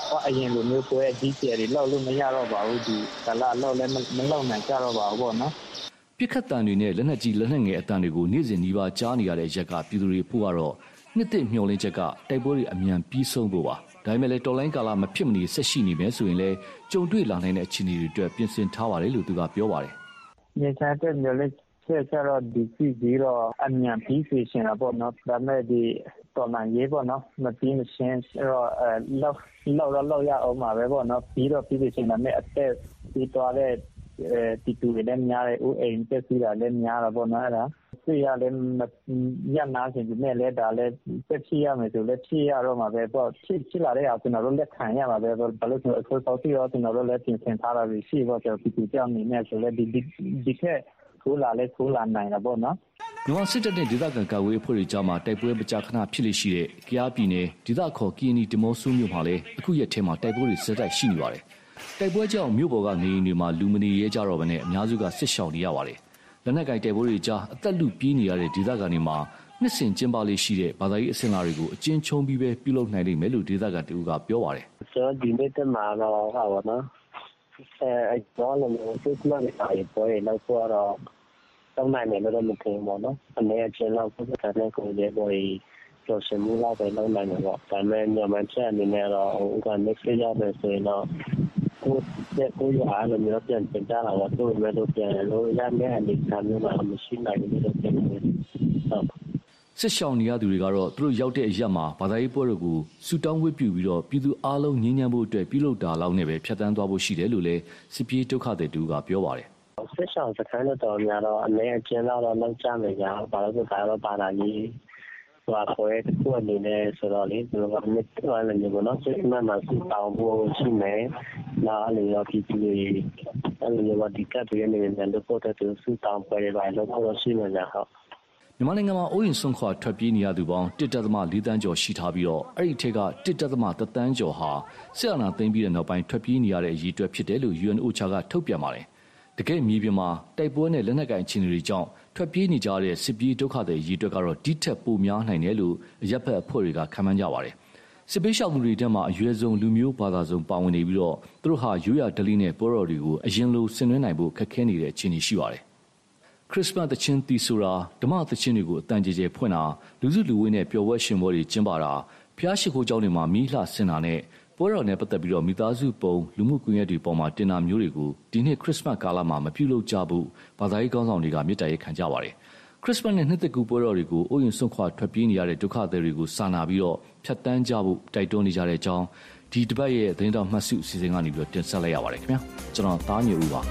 အရင်လိုမျိုးကိုယ့်ရဲ့ကြီးကျယ်တွေလောက်လို့မရတော့ပါဘူးဒီကလာလောက်လည်းမလောက်နိုင်ကြတော့ပါဘူးပေါ့နော်
ပြစ်ခတ်တံတွေနဲ့လက်နက်ကြီးလက်နက်ငယ်အတံတွေကိုနေ့စဉ်နှီးပါကြားနေရတဲ့ရက်ကပြည်သူတွေဖို့ကတော့နှစ်သိမ့်မျှော်လင့်ချက်ကတိုက်ပွဲတွေအမြန်ပြီးဆုံးဖို့ပါဒါပေမဲ့လည်းတော်လိုင်းကာလမဖြစ်မနေဆက်ရှိနေမယ်ဆိုရင်လည်းကြုံတွေ့လာနိုင်တဲ့အခြေအနေတွေအတွက်ပြင်ဆင်ထားပါတယ်လို့သူကပြောပါတယ်
မြေချမ်းတဲ့မျိုးလေးဆက်ကြတော့ဒီပြီးတော့အမြန်ပြီးစီရှင်တာပေါ့နော်ဒါမဲ့ဒီတော်မှန်ရေးပေါ့နော်မပြီးမရှင်းတော့လောက်ရအောင်ပါပဲပေါ့နော်ပြီးတော့ပြီးစီရှင်တာမဲ့အသက်ပြီးသွားတဲ့တီတူတွေလည်းများတယ်ဦးအိမ်တက်စီတာလည်းများတာပေါ့နော်အဲ့ဒါသိရလည်းညနာရှင်ဒီမဲ့လည်းဒါလည်းတက်ဖြစ်ရမယ်ဆိုလည်းဖြစ်ရတော့မှာပဲပေါ့ဖြစ်လာတဲ့အောင်ကျွန်တော်တို့လက်ခံရမှာပဲဘာလို့ဆိုအဆိုတော်စီရောကျွန်တော်တို့လည်းပြင်ဆင်ထားတာရှိပေါ့ကျွန်တော်တီတူကြောင့်နေနေဆိုလည်းဒီထက်ခိုးလာနိုင်တာပေါ့နော်
မြန်မာစစ်တပ်နဲ့ဒေသခံကာကွယ်ရေးအဖွဲ့တွေကြားမှာတိုက်ပွဲမကြာခဏဖြစ်လေရှိတဲ့ကယားပြည်နယ်ဒေသခေါ်ကီနီဒီမော့ဆိုမြို့မှာလည်းအခုရက်ထဲမှာတိုက်ပွဲတွေဆက်တိုက်ရှိနေပါတယ်တိုက်ပွဲကြောင့်မြို့ပေါ်ကနေအိမ်တွေမှာလူမနေရဲကြတော့ဘဲနဲ့အများစုကစစ်ရှောင်နေရပါတယ်လက်နက်ကိုင်တိုက်ပွဲတွေကြားအသက်လူပြေးနေရတဲ့ဒေသခံတွေမှာနှစ်စဉ်ကျင်းပလေးရှိတဲ့ဘာသာရေးအစဉ်အလာတွေကိုအကျဉ်းချုံးပြီးပဲပြုလုပ်နိုင်လိမ့်မယ်လို့ဒေသခံတူကပြောပါတယ်
ကျွန်တော်ဒီနေ့တမှာတော့ဟာပါနော်တော့လည်းစစ်မှန်တဲ့ပွဲလောက်ဆိုတော့ต้องနိုင်တယ်လို့မထင်ပါတော့အနေအချင်းလောက်ပတ်သက်တဲ့ကိုယ်တွေပေါ်ကျော်စမှုလောက်ပဲလောက်နိုင်တယ်ပေါ့ဒါပေမဲ့ညမချက်အနေနဲ့တော့ဥက္ကဋ္ဌ next ရောက်မယ်ဆိုရင်တော့ကိုရအားလည်းမျိုးပြန်ကြတာတော့သူ့မဲ့လို့ပြန်လို့ရမယ့်အနေအထားမျိုးမှမရှိနိုင်ဘူးလို့ပြန်နေတယ်
စစ်ရှောင်နေရသူတွေကတော့သူတို့ရောက်တဲ့အရက်မှာဘာသာရေးပွဲတွေကိုစူတောင်းဝတ်ပြုပြီးတော့ပြည်သူအားလုံးငြိမ်းချမ်းဖို့အတွက်ပြုလုပ်တာလောက်နဲ့ပဲဖြတ်တန်းသွားဖို့ရှိတယ်လို့လည်းစစ်ပြေးဒုက္ခသည်တူကပြောပါတယ်
စစ်ဆောင်စခန်းတော်များတော့အနေအချင်းတော့လောက်ကြမယ်ကြာဘာလို့ဆိုတော့ပါလာကြီးဟိုအခွဲတစ်ခုအနေနဲ့ဆိုတော့လေဒီလိုကမြစ်သွားလည်းမျိုးနော်စစ်မှန်မှာစူတောင်းဖို့ရှိမယ်နားလေရောပြည်သူတွေအဲ့လိုမျိုးဒီကပ်တွေနေနေလို့ပို့တဲ့စူတောင်းပွဲတွေပါလို့တော့ရှိမှာကြာဟုတ်
မြန်မာနိုင်ငံမှာအိုးရင်ဆွန့်ခွာထွက်ပြေးနေရသူပေါင်း 1.4 တန်းကျော်ရှိထားပြီးတော့အဲ့ဒီထက်က 1.1 တန်းကျော်ဟာစစ်အာဏာသိမ်းပြီးတဲ့နောက်ပိုင်းထွက်ပြေးနေရတဲ့အရေးအတွက်ဖြစ်တယ်လို့ UNOCHA ကထုတ်ပြန်ပါတယ်တကယ်မြေပြင်မှာတိုက်ပွဲနဲ့လက်နက်ကိုင်အခြေအနေတွေကြောင့်ထွက်ပြေးနေကြတဲ့စစ်ပြေးဒုက္ခသည်အရေးအတွက်ကတော့ဒီထက်ပိုများနိုင်တယ်လို့အရပ်ဘက်အဖွဲ့တွေကခန့်မှန်းကြပါတယ်စစ်ပေးရှောက်သူတွေထဲမှာအရွယ်ဆုံးလူမျိုးဘာသာစုံပါဝင်နေပြီးတော့သူတို့ဟာရိုးရာဓလေ့နဲ့ပွဲတော်တွေကိုအရင်လိုဆင်နွှဲနိုင်ဖို့ခက်ခဲနေတဲ့အခြေအနေရှိပါတယ်ခရစ်စမတ်သချင်းသီဆိုတာဓမ္မသချင်းတွေကိုအတန်ကြေကြေဖွင့်တာလူစုလူဝေးနဲ့ပျော်ပွဲရှင်ပွဲတွေကျင်းပတာဖျားရှိခိုးကျောင်းတွေမှာမီးလှဆင်တာနဲ့ပွဲတော်နဲ့ပတ်သက်ပြီးတော့မိသားစုပုံလူမှုကွန်ရက်တွေပေါ်မှာတင်တာမျိုးတွေကိုဒီနှစ်ခရစ်စမတ်ကာလမှာမပြုလုပ်ကြဘူးဘာသာရေးကောင်းဆောင်တွေကမြစ်တာရေးခံကြပါတယ်ခရစ်စမတ်နဲ့နှစ်သက်ကူပွဲတော်တွေကိုအိုးရင်စွန့်ခွာထွက်ပြေးနေရတဲ့ဒုက္ခသည်တွေကိုစာနာပြီးတော့ဖြတ်တန်းကြဖို့တိုက်တွန်းနေကြတဲ့အကြောင်းဒီတပတ်ရဲ့သတင်းတော်မှတ်စုအစီအစဉ်ကနေပြီးတော့တင်ဆက်လိုက်ရပါတယ်ခင်ဗျာကျွန်တော်သားညိုဦးပါ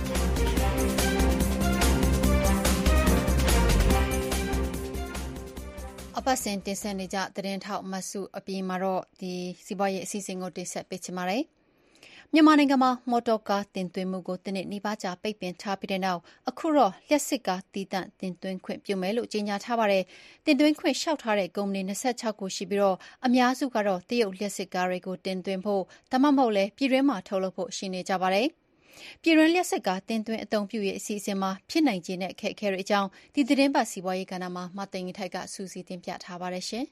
အပတ်စဉ်တင်ဆက်နေကြသတင်းထောက်မဆုအပြင်မှာတော့ဒီစီးပွားရေးအစီအစဉ်ကိုတင်ဆက်ပေးချင်ပါတယ်။မြန်မာနိုင်ငံမှာမော်တော်ကားတင်သွင်းမှုကိုတနစ်နီးပါးကြာပိတ်ပင်ထားပြီးတဲ့နောက်အခုတော့လျှက်စစ်ကားတည်တံ့တင်သွင်းခွင့်ပြုမယ်လို့ကြေညာထားပါတယ်။တင်သွင်းခွင့်လျှောက်ထားတဲ့ကုမ္ပဏီ26ခုရှိပြီးတော့အများစုကတော့တရုတ်လျှက်စစ်ကားတွေကိုတင်သွင်းဖို့ဒါမှမဟုတ်လည်းပြည်တွင်းမှာထုတ်လုပ်ဖို့ရှိနေကြပါတယ်။ပြည်တွင်းလျှက်စစ်ကားတင်သွင်းအသုံးပြုရေးအစီအစဉ်မှာဖြစ်နိုင်ခြေနဲ့အခက်အခဲတွေအကြောင်းဒီသတင်းပတ်စီးပွားရေးကဏ္ဍမှာမသိင်္ဂီထိုက်ကစူးစီးတင်ပြထားပါတယ်ရှင်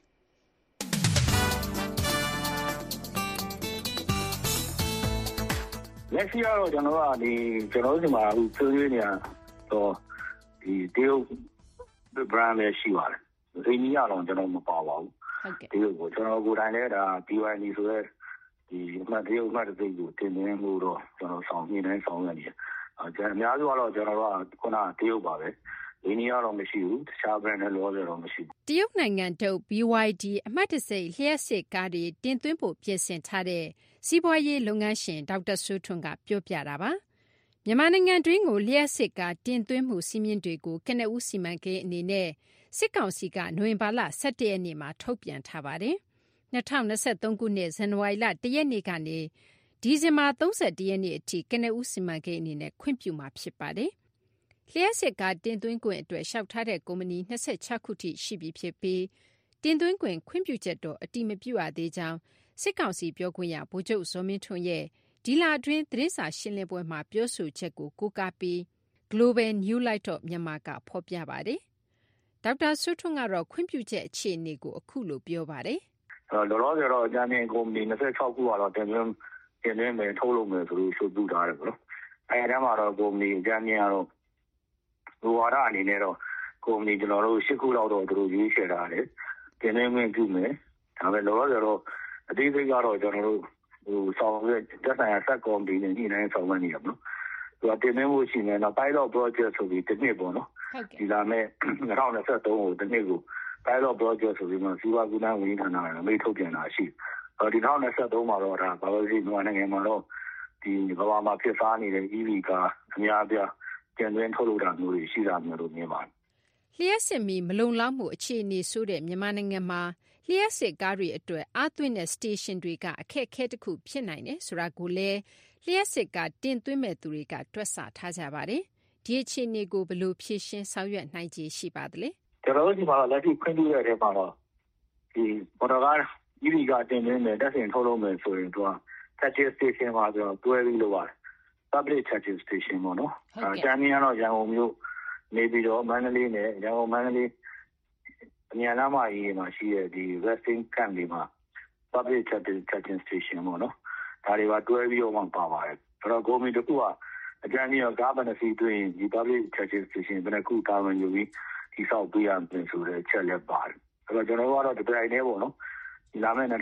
။လက်ရှိကတော့ကျွန်တော်တို့ဒီမှာအခုဆွေးနွေးနေရတော့ဒီတရုတ် brand လည်းရှိပါတယ်။အိန္ဒိယတော့ကျွန်တော်မပါပါဘူး။တရုတ်ကိုကျွန်တော်ကိုယ်တိုင်လည်းဒါ BYD ဆိုတဲ့ဒီအမှတ်တရုတ်အမှတ်တစ်စိတ်ကိုတင်သွင်းလို့တော့ကျွန်တော်ဆောင်နေတိုင်းဆောင်ရနေတယ်။အများစုကတော့ကျွန်တော်တို့ကခုနတရုတ်ပါပဲ။အိန္ဒိယတော့မရှိဘူး။တခြား brand လည်းလောဆယ်တော့မရှိဘူး
။တရုတ်နိုင်ငံထုတ် BYD အမှတ်တစ်စိတ်လျှက်စစ်ကားတွေတင်သွင်းဖို့ပြင်ဆင်ထားတဲ့စီးပွားရေးလုပ်ငန်းရှင်ဒေါက်တာစိုးထွန်းကပြောပြတာပါ။မြန်မာနိုင်ငံတွင်းကိုလျှက်စစ်ကားတင်သွင်းမှုစီးမြင့်တွေကိုကနဦးစီမံကိန်းအနေနဲ့စစ်ကောင်စီကနိုဝင်ဘာလ17ရက်နေ့မှာထုတ်ပြန်ထားပါတယ်။2023ခုနှစ်ဇန်နဝါရီလ1ရက်နေ့ကနေဒီဇင်ဘာ31ရက်နေ့အထိကနဦးစီမံကိန်းအနေနဲ့ခွင့်ပြုမှာဖြစ်ပါတယ်။လျှက်စစ်ကားတင်သွင်းခွင့်အတွက်လျှောက်ထားတဲ့ကုမ္ပဏီ26ခုထိရှိပြီဖြစ်ပြီးတင်သွင်းခွင့်ခွင့်ပြုချက်တော့အတည်မပြုရသေးကြောင်းစစ်ကောင်စီပြောခွင့်ရဗိုလ်ချုပ်ဇော်မင်းထွန်းရဲ့ဒီလအတွင်းသတင်းစာရှင်းလင်းပွဲမှာပြောဆိုချက်ကိုကိုးကားပြီး Global New Light မြန်မာကဖော်ပြပါတယ်။ဒေါက်တာစိုးထွန်းကတော့ခွင့်ပြုချက်အခြေအနေကိုအခုလိုပြောပါတယ်။
လောလောဆယ်တော့အကြမ်းဖျင်းကုမ္ပဏီ26ခုကတော့တင်သွင်းမယ်ထုတ်လုပ်မယ်ဆိုလို့ဆိုပြုထားတယ်ပေါ့နော်အဲဒီမှာတော့ကုမ္ပဏီအကြမ်းဖျင်းကတော့ဘဝရအနေနဲ့တော့ကုမ္ပဏီကျွန်တော်တို့10ခုလောက်တော့သူတို့ရွေးချယ်ထားတယ်တင်သွင်းခွင့်ပြုမယ်ဒါပေမဲ့လောလောဆယ်တော့အသေးစိတ်ကတော့ကျွန်တော်တို့ဆောင်ရွက်တက်ဆိုင်ရာဆက်ကော်မတီနဲ့ညှိနှိုင်းဆောင်ရွက်နေရပါတော့သူကတင်သွင်းဖို့ရှိနေတော့ pilot project ဆိုပြီးတစ်နှစ်ပေါ့နော်ဒီလာမဲ့2023ကိုတစ်နှစ်ကို pilot project ဆိုပြီးမှစီးပွားကူးသန်းဝန်ကြီးဌာနကမိတ်ထုတ်ပြန်တာရှိဒီ2023မှာတော့ဒါဘာလို့ဒီမြန်မာနိုင်ငံမှာတော့ဒီဘဝမှာဖြစ်စားနေတဲ့ EV ကားအများပြတင်သွင်းထုတ်လုပ်တာမျိုးတွေရှိတာမျိုးလို့မြင်ပါတယ်
လျှက်စစ်မီမလုံလောက်မှုအခြေအနေဆိုတဲ့မြန်မာနိုင်ငံမှာလျှက်စစ်ကားတွေအတွက်အားသွင်းတဲ့စတေရှင်တွေကအခက်အခဲတစ်ခုဖြစ်နိုင်တယ်ဆိုတာကိုလည်းလျှက်စစ်ကားတင်သွင်းမဲ့သူတွေကတွက်ဆထားကြပါတယ်ဒီအခြေအနေကိုဘယ်လိုဖြေရှင်းဆောင်ရွက်နိုင်ခြေရှိပါသလဲ
ကျွန်တော်တို့ဒီမှာလက်ရှိခွင့်ပြုတဲ့အထဲမှာတော့ဒီမော်တော်ကား EV ကတင်သွင်းမယ်တက်ဆင်ထုတ်လုပ်မယ်ဆိုရင်သူက charging station မှာကျွန်တော်တွဲပြီးလုပ်ရတယ် public charging station ပေါ့နော်အကြမ်းဖျင်းကတော့ရန်ကုန်မြို့နေပြီးတော့မန္တလေးနဲ့ရန်ကုန်မန္တလေးအမြန်လမ်းမကြီးမှာရှိတဲ့ဒီ resting camp တွေမှာ public charging station ပေါ့နော်ဒါတွေပါတွဲပြီးတော့မှပါပါတယ်အဲ့တော့ကုမ္ပဏီတစ်ခုကအကြမ်းဖျင်းကားဘယ်နှစီးတွင်းဒီ public charging station ဘယ်နှခုတာဝန်ယူပြီးဒီဆောက်ပေးရမယ်ဆိုတဲ့ချက်လက်ပါတယ်အဲ့တော့ကျွန်တော်တို့ကတော့ဒီတိုင်းနဲ့ပေါ့နော်ဒီလာမယ့်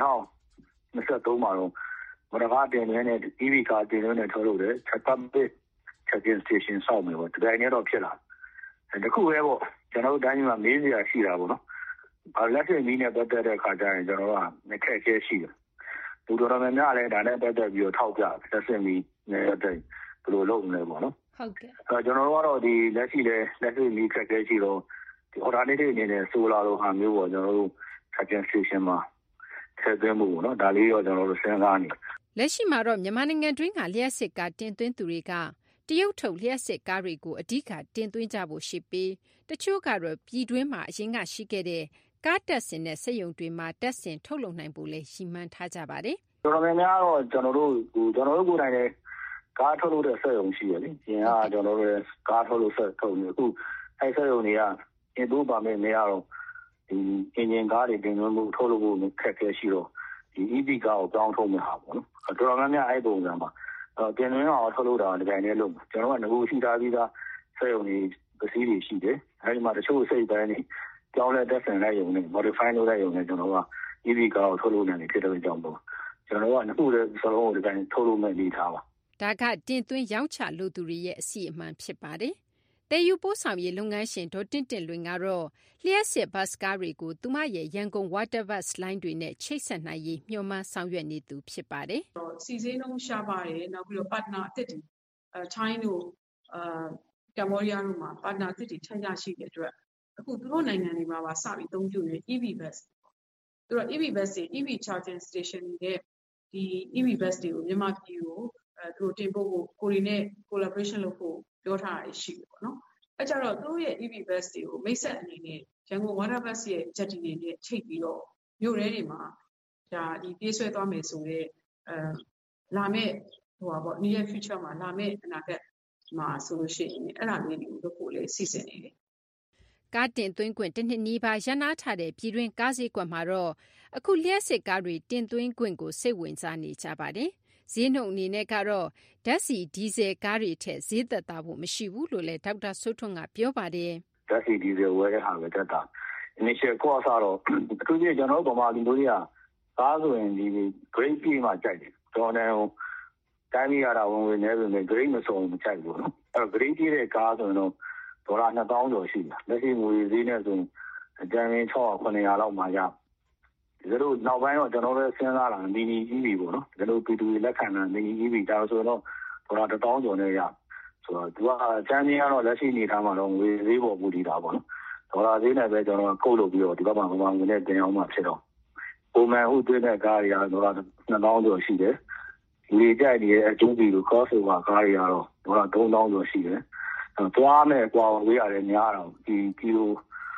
2023မှာတော့မရကားတင်နေတဲ့ EV ကားတင်နေတဲ့ထုတ်လုပ်တဲ့ public charging station ဆောက်မယ်ပေါ့ဒီတိုင်းနဲ့တော့ဖြစ်လာတခုပဲပေါ့ကျွန်တော်တို့တိုင်းမှာမေးစရာရှိတာပေါ့နော်လက်တွေ့မီးနဲ့ပတ်သက်တဲ့အခါကျရင်ကျွန်တော်တို့ကအခက်အခဲရှိတယ်လူတော်တော်များများလည်းဒါနဲ့ပတ်သက်ပြီးတော့ထောက်ပြလက်တွေ့မီးနဲ့ပတ်သက်ဘယ်လိုလုပ်မလဲပေါ့နော်
ဟုတ်ကဲ့
ကျွန်တော်တို့ကတော့ဒီလက်ရှိလက်တွေ့မီးခက်ခဲရှိတော့ဒီ alternative အနေနဲ့ solar လိုဟာမျိုးပေါ့ကျွန်တော်တို့ charging station မှာထည့်သွင်းမှုပေါ့နော်ဒါလေးတော့ကျွန်တော်တို့စဉ်းစားနေ
လက်ရှိမှာတော့မြန်မာနိုင်ငံတွင်းကလျှက်စစ်ကားတင်သွင်းသူတွေကတရုတ်ထုတ်လျှက်စစ်ကားတွေကိုအဓိကတင်သွင်းကြဖို့ရှိပြီးတချို့ကတော့ပြည်တွင်းမှာအရင်ကရှိခဲ့တဲ့ကားတက်ဆင်တဲ့စက်ရုံတွေမှာတက်ဆင်ထုတ်လုပ်နိုင်ဖို့လည်းရည်မှန်းထားကြပါတယ်
တော်တော်များများတော့ကျွန်တော်တို့ကိုယ်တိုင်လည်းကားထုတ်လုပ်တဲ့စက်ရုံရှိရလေ။ရင်ကကျွန်တော်တို့ကားထုတ်လုပ်စက်ထုတ်နေအခုအဲ့စက်ရုံတွေကအင်တိုးပါမယ်မရတော့ဒီအင်ဂျင်ကားတွေတင်သွင်းမှုထုတ်လုပ်ဖို့ခက်ခဲရှိတော့ဒီ EV ကားကိုတောင်းထုတ်မှာပေါ့နော်။တော်တော်များများအဲ့ပုံစံမှာတင်သွင်းအောင်ထုတ်လုပ်တာဒီတိုင်းနဲ့လုပ်ကျွန်တော်ကငကိုရှိထားပြီးသားစက်ရုံတွေပစ္စည်းတွေရှိတယ်။အဲ့ဒီမှာတချို့စိတ်ပိုင်းတွေကြောင်းလဲတက်ဆင်လိုက်ရုံနဲ့ modify လုပ်လိုက်ရုံနဲ့ကျွန်တော်က EV ကားကိုထုတ်လုပ်နိုင်တယ်ဖြစ်တဲ့အကြောင်းပေါ့ကျွန်တော်ကနှစ်ခုတည်းစလုံးကိုဒီတိုင်းထုတ်လုပ်မဲ့နေထားပါ
ဒါကတင်သွင်းရောင်းချလို့သူတွေရဲ့အစီအမံဖြစ်ပါတယ်။တည်ယူပို့ဆောင်ရေးလုပ်ငန်းရှင်ဒေါ်တင့်တင့်လွင်ကတော့လျှက်စစ်ဘတ်စ်ကားတွေကိုသူမရဲ့ရန်ကုန် water bus line တွေနဲ့ချိတ်ဆက်နိုင်ရေးမျှော်မှန်းဆောင်ရွက်နေသူဖြစ်ပါတယ်
။စီစဉ်လုံးရှားပါတယ်နောက်ပြီးတော့ partner အသစ်တွေChina တို့ကမ္ဘောဒီးယားတို့မှာ partner အသစ်တွေထပ်ရရှိတဲ့အတွက်အခုသူတို့နိုင်ငံတွေမှာပါစပြီးသုံးပြုနေ EV bus သူတို့ EV bus တွေ EV charging station တွေဒီ EV bus တွေကိုမြန်မာပြည်ကိုသူတို့တင်ပို့ဖို့ကိုရီနဲ့ collaboration လုပ်ဖို့ပြောထားတာရှိတယ်ပေါ့နော်အဲကြတော့သူတို့ရဲ့ EV bus တွေကိုမိတ်ဆက်အနေနဲ့ရန်ကုန် water bus ရဲ့ jetty တွေနဲ့ချိတ်ပြီးတော့မြို့ထဲတွေမှာဒါဒီပြေးဆွဲသွားမယ်ဆိုတော့လာမယ့်ပေါ့ near future မှာလာမယ့်အနာဂတ်မှာဆိုလို့ရှိရင်အဲ့ဒါလေးတွေကိုလုပ်ဖို့လေစီစဉ်နေတယ်
ကားတင်သွင်းခွင့်တစ်နှစ်နီးပါးရန်နာထားတဲ့ပြည်တွင်းကားဈေးကွက်မှာတော့အခုလျှက်စစ်ကားတွေတင်သွင်းခွင့်ကိုစိတ်ဝင်စားနေကြပါတယ်ဈေးနှုန်းအနေနဲ့ကတော့ဓာတ်ဆီဒီဇယ်ကားတွေထက်ဈေးသက်သာဖို့မရှိဘူးလို့လည်းဒေါက်တာစိုးထွန်းကပြောပါတယ်
ဓာတ်ဆီဒီဇယ်ဝယ်တဲ့ဟာပဲသက်သာ initial cost တော့အခုကြီးကျွန်တော်တို့ဗမာလူမျိုးတွေကကားဆိုရင်ဒီ grade ပြည့်မှကြိုက်တယ်တော်တယ်တိုင်းပြည်ရတာဝင်နေပြီမဲ့ grade မစုံမကြိုက်ဘူးနော်အဲ့တော့ grade ပြည့်တဲ့ကားဆိုရင်တော့ဒေါ်လာ2000ကျော်ရှိတယ်လက်ရှိငွေဈေးနဲ့ဆိုရင်အကြမ်းဖျင်း600-900လောက်မှရဒီလိုနောက်ပိုင်းတော့ကျွန်တော်တို့စဉ်းစားလာမီနီ EV ပေါ့နော်ဒီလို P2 လက်ခံတာမီနီ EV ဒါဆိုတော့ဒေါ်လာ1000ကျော်နဲ့ရဆိုတော့သူကအကြမ်းဖျင်းကတော့လက်ရှိနေထားမှာတော့ငွေဈေးပေါ်ပူတည်တာပေါ့နော်ဒေါ်လာဈေးနဲ့ပဲကျွန်တော်ကုတ်လုပ်ပြီးတော့ဒီဘက်မှာငွေနဲ့တင်အောင်မှဖြစ်တော့ပုံမှန်ဥသွင်းတဲ့ကားတွေကဒေါ်လာ2000ကျော်ရှိတယ်လေကြိုက်နေတဲ့အကျိုးပြီးလို့ cost over ကားတွေကတော့ဒေါ်လာ3000ကျော်ရှိတယ်သွားမယ်ကွာဝေးရတယ်များတော့ဒီကီလို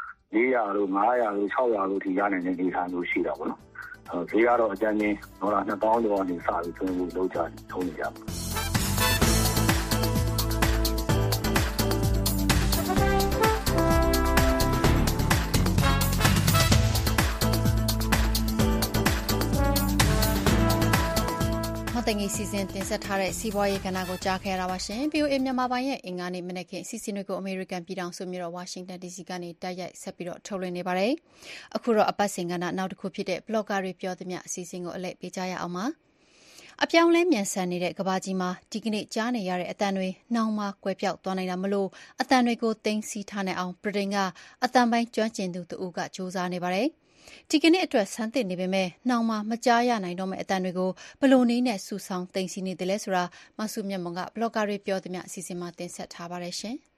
400လို့500လို့600လို့ဒီရနိုင်တဲ့ဒေသမျိုးရှိတာပေါ့နော်ဈေးကတော့အကျဉ်းချင်းဒေါ်လာ2000ကျော်ကနေစပြီးသွင်းဖို့လုပ်ကြထုံးနေကြပါ
သိင္ဂီစီစဉ်တင်ဆက်ထားတဲ့စီးပွားရေးကဏ္ဍကိုကြားခဲ့ရတာပါရှင်။ VOA မြန်မာပိုင်းရဲ့အင်္ဂါနေ့မနက်ခင်းစီစဉ်တွေကိုအမေရိကန်ပြည်ထောင်စုမြို့တော်ဝါရှင်တန် DC ကနေတိုက်ရိုက်ဆက်ပြီးထုတ်လွှင့်နေပါတယ်။အခုတော့အပတ်စဉ်ကဏ္ဍနောက်တစ်ခုဖြစ်တဲ့ blogger တွေပြောသမျှအစီအစဉ်ကိုအလဲပေးကြရအောင်ပါ။အပြောင်းလဲမြန်ဆန်နေတဲ့ကမ္ဘာကြီးမှာဒီကနေ့ကြားနေရတဲ့အတန်တွေနောက်မှကွယ်ပြောက်သွားနိုင်တာမလို့အတန်တွေကိုသိမ်းဆည်းထားနိုင်အောင်ဗြိတိန်ကအတန်ပိုင်းကျွမ်းကျင်သူတဦးကစူးစမ်းနေပါတယ်။ဒီကနေ့အတွက်ဆန်းသစ်နေပေမဲ့နောက်မှမကြားရနိုင်တော့မယ့်အတန်တွေကိုဘလို့နည်းနဲ့စုဆောင်းသိမ်းဆည်းနေတယ်လဲဆိုတာမဆုမြတ်မွန်က blogger တွေပြောသမျှအစီအစဉ်မှာတင်ဆက်ထားပါတယ်ရှင်။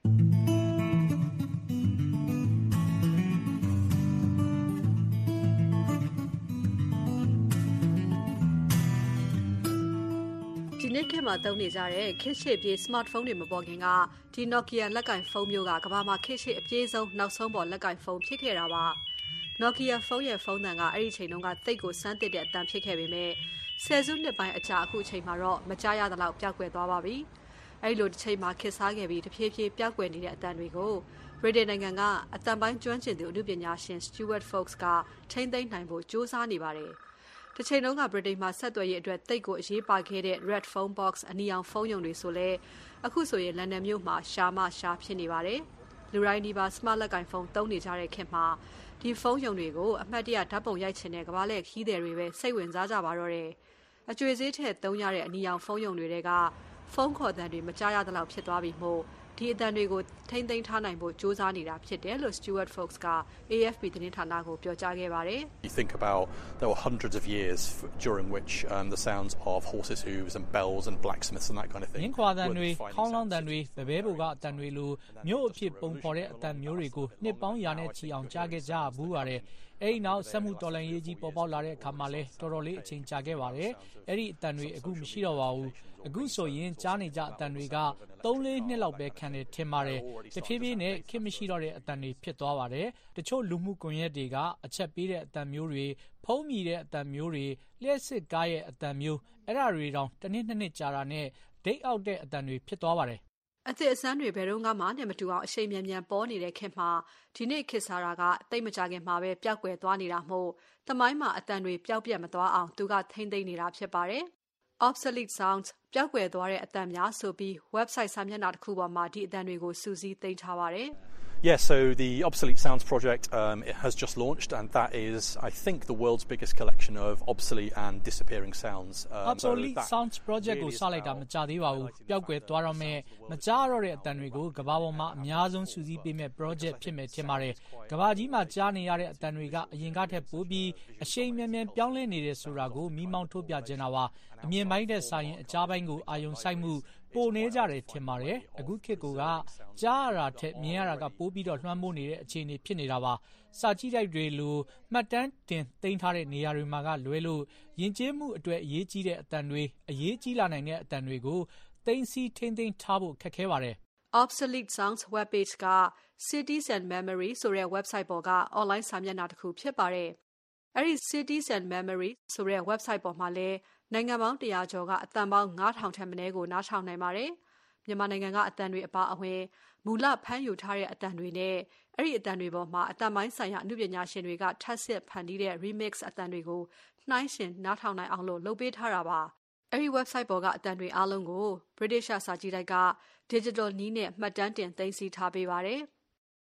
ဒီနေ့ခေတ်မှာသုံးနေကြတဲ့ခေတ်ရှေ့ပြေး smartphone တွေမပေါ်ခင်ကဒီ Nokia လက်ကင်ဖုန်းမျိုးကကမ္ဘာမှာခေတ်ရှေ့အပြေးဆုံးနောက်ဆုံးပေါ်လက်ကင်ဖုန်းဖြစ်ခဲ့တာပါ။ Nokia ဖုန်းရဲ့ဖုန်းတန်ကအဲ့ဒီချိန်တုန်းကသိပ်ကိုစမ်းသစ်တဲ့အတန်ဖြစ်ခဲ့ပေမဲ့ဆယ်စုနှစ်ပိုင်းအကြာအခုချိန်မှာတော့မကြားရသလောက်ပျောက်ကွယ်သွားပါပြီ။အဲ့လိုတစ်ချိန်မှာခေတ်စားခဲ့ပြီးတဖြည်းဖြည်းပျောက်ကွယ်နေတဲ့အတန်တွေကိုဗြိတိန်နိုင်ငံကအတန်ပိုင်းကျွမ်းကျင်သူအမှုပညာရှင် Stuart Fox ကထိန်းသိမ်းနိုင်ဖို့ကြိုးစားနေပါတယ်။တစ်ချိန်လုံးကဗြိတိန်မှာဆက်သွယ်ရေးအတွက်သိပ်ကိုအရေးပါခဲ့တဲ့ Red Phone Box အနီရောင်ဖုန်းယုံတွေဆိုလဲအခုဆိုရင်လန်ဒန်မြို့မှာရှားဖြစ်နေပါတယ်။လူတိုင်းဒီပါ smart လက်ကင်ဖုန်းသုံးနေကြတဲ့ခေတ်မှာဒီဖုန်းယုံတွေကိုအမှတ်တရဓာတ်ပုံရိုက်ချင်တဲ့ကမ္ဘာလက်ခီးသည်တွေပဲစိတ်ဝင်စားကြပါတော့တယ်။အကျွေးဈေးထက်သုံးရတဲ့အနီရောင်ဖုန်းယုံတွေကဖုန်းခေါ်သံတွေမကြားရသလောက်ဖြစ်သွားပြီမို့ဒီအတန်တွေကိုထိမ့်သိမ်းထားနိုင်ဖို့စူးစမ်းနေတာဖြစ်တယ်လို့ Stuart Fox က AFP သတင်းဌာနကိုပြောကြားခဲ့ပါတယ်။
You think about there were hundreds of years during which the sounds of horses' hooves and bells and blacksmiths and that kind of thing.
မြင်းခွာတန်တွေခေါင်းလောင်းတန်တွေဗဘဲဘူကအတန်တွေလိုမျိုးအဖြစ်ပုံဖော်တဲ့အတန်မျိုးတွေကိုနှစ်ပေါင်းရာနဲ့ချီအောင်ကြားခဲ့ကြဘူးပါတယ်။အဲ့ဒီနောက်စက်မှုတော်လှန်ရေးကြီးပေါ်ပေါက်လာတဲ့အခါမှာလဲတော်တော်လေးအချိန်ကြာခဲ့ပါတယ်။အဲ့ဒီအတန်တွေအခုမရှိတော့ပါဘူး။အခုဆိုရင်ကြားနေကြအတန်တွေက3-4နှစ်လောက်ပဲခံတယ်ထင်ပါတယ်။တဖြည်းဖြည်းနဲ့ခေတ်မရှိတော့တဲ့အတန်တွေဖြစ်သွားပါတယ်။တချို့လူမှုကွန်ရက်တွေကအချက်ပေးတဲ့အတန်မျိုးတွေဖုံးမြည်တဲ့အတန်မျိုးတွေလျှက်စစ်ကားရဲ့အတန်မျိုးအဲ့ဒါတွေတောင်တစ်နှစ်နှစ်ကြာတာနဲ့ဒိတ်အောက်တဲ့အတန်တွေဖြစ်သွားပါတယ်
အသစ်အစမ်းတွေဘယ်တော့မှနဲ့မတူအောင်အရှိန်မြန်မြန်ပေါ်နေတဲ့ခေတ်မှာဒီနေ့ခေတ်စားတာကတိတ်မကြခင်မှာပဲပျောက်ကွယ်သွားနေတာမို့သမိုင်းမှာအတန်တွေပျောက်ပြတ်မသွားအောင်သူကထိမ့်သိမ်းနေတာဖြစ်ပါတယ်။ Obsolete sounds ပျောက်ကွယ်သွားတဲ့အတန်များဆိုပြီး website စာမျက်နှာတစ်ခုပေါ်မှာဒီအတန်တွေကိုစူးစီးသိမ်းထားပါတယ်။
Yes, so the Obsolete Sounds project it has just launched, and that is, I think, the world's biggest collection of obsolete and disappearing sounds.
Obsolete Sounds project ကိုစလိုက်တာမကြသေးပါဘူး။ပျောက်ကွယ်သွားတော့မဲ့မကြားတော့တဲ့အတန်တွေကိုကမ္ဘာပေါ်မှာအများဆုံးစူးစီးပေးမဲ့ project ဖြစ်မယ်ထင်ပါတယ်။ကမ္ဘာကြီးမှာကြားနေရတဲ့အတန်တွေကအရင်ကထက်ပိုပြီးအရှိန်မြန်မြန်ပြောင်းလဲနေတယ်ဆိုတာကိုမိမောင်းထုတ်ပြချင်တာပါ။အမြင်ပိုင်းတဲ့စာရင်အကြားပိုင်းကိုအာရုံစိုက်မှုပိုနေကြတယ်ထင်ပါတယ်။အခုခေတ်ကကြားရတာထက်မြင်ရတာကပိုပြီးတော့လွှမ်းမိုးနေတဲ့အခြေအနေဖြစ်နေတာပါ။စာကြည့်တိုက်တွေလိုမှတ်တမ်းတင်သိမ်းထားတဲ့နေရာတွေမှာကလွဲလို့ယဉ်ကျေးမှုအတွက်အရေးကြီးတဲ့အတန်တွေအရေးကြီးလာနိုင်တဲ့အတန်တွေကိုသိမ်းဆည်းထိန်းသိမ်းထားဖို့ခက်ခဲပါတယ်
။ Obsolete Sounds webpage က Cities and Memory ဆိုတဲ့ website ပေါ်က online စာမျက်နှာတစ်ခုဖြစ်ပါတယ်။အဲဒီ Cities and Memory ဆိုတဲ့ website ပေါ်မှာလည်းနိုင်ငံပေါင်း100ကျော်ကအတန်ပေါင်း9000ထက်မနည်းကိုနားထောင်နိုင်ပါတယ်။မြန်မာနိုင်ငံကအတန်တွေအပါအဝင်မူလဖမ်းယူထားတဲ့အတန်တွေနဲ့အဲ့ဒီအတန်တွေပေါ်မှာအတန်ပိုင်းဆိုင်ရာအမှုပညာရှင်တွေကထပ်ဆင့်ဖန်တီးတဲ့ remix အတန်တွေကိုနှိုင်းယှဉ်နားထောင်နိုင်အောင်လုပ်ပေးထားတာပါ။အဲ့ဒီ website ပေါ်ကအတန်တွေအားလုံးကို British စာကြည့်တိုက်က digital နည်းနဲ့မှတ်တမ်းတင်သိမ်းဆည်းထားပေးပါတယ်။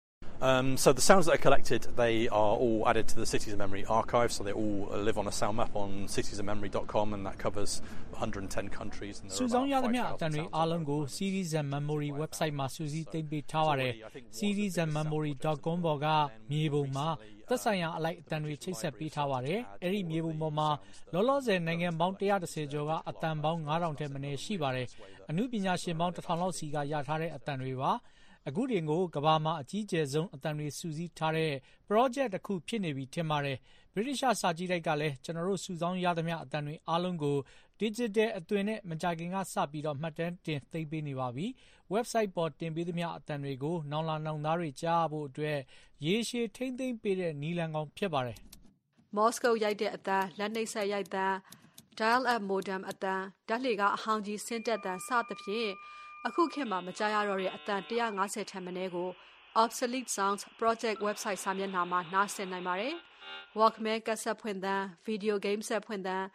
So the sounds that are collected, they are all added to the Cities of Memory archive, so they all live on a sound map on citiesofmemory.com, and that covers 110 countries.
စူးစောင်းရသမျှအတန်တွေအားလုံးကို Cities and Memory website မှာစူးစီးသိမ်းပေးထားပါတယ်။ citiesandmemory.com ပေါ်ကမြေပုံမှာသက်ဆိုင်ရာအလိုက်အတန်တွေချိတ်ဆက်ပေးထားပါတယ်။အဲ့ဒီမြေပုံပေါ်မှာလောလောဆယ်နိုင်ငံပေါင်း130ကျော်ကအတန်ပေါင်း9000ထက်မနည်းရှိပါတယ်။အမှုပညာရှင်ပေါင်း1000လောက်စီကရထားတဲ့အတန်တွေပါ။အခုတင်ကိုကဘာမှာအကြီးကျယ်ဆုံးအတန်တွေစူးစီးထားတဲ့ project တစ်ခုဖြစ်နေပြီထင်ပါတယ်။ British စာကြည့်တိုက်ကလည်းကျွန်တော်တို့စူးစောင်းရသမျှအတန်တွေအားလုံးကို digital အသွင်နဲ့မကြခင်ကစပြီးတော့မှတ်တမ်းတင်သိမ်းပေးနေပါပြီ။ website ပေါ်တင်ပေးသမျှအတန်တွေကိုနောင်လာနောင်သားတွေကြားဖို့အတွက်ရေရှည်ထိမ့်သိမ်းပေးတဲ့နီလန်ကောင်ဖြစ်ပါတယ်
။ Moscow ရိုက်တဲ့အတန်လက်နှိပ်ဆက်ရိုက်တဲ့ dial-up modem အတန်ဓာတ်လှေကအဟောင်းကြီးဆင်းသက်တဲ့စသဖြင့်အခုခေတ်မှာမကြားရတော့တဲ့အတန်150ထက်မနည်းကို Obsolete Sounds Project website စာမျက်နှာမှာနားဆင်နိုင်ပါတယ်။ Walkman ကက်ဆက်ဖွင့်သံ Video Game ဆက်ဖွင့်သံ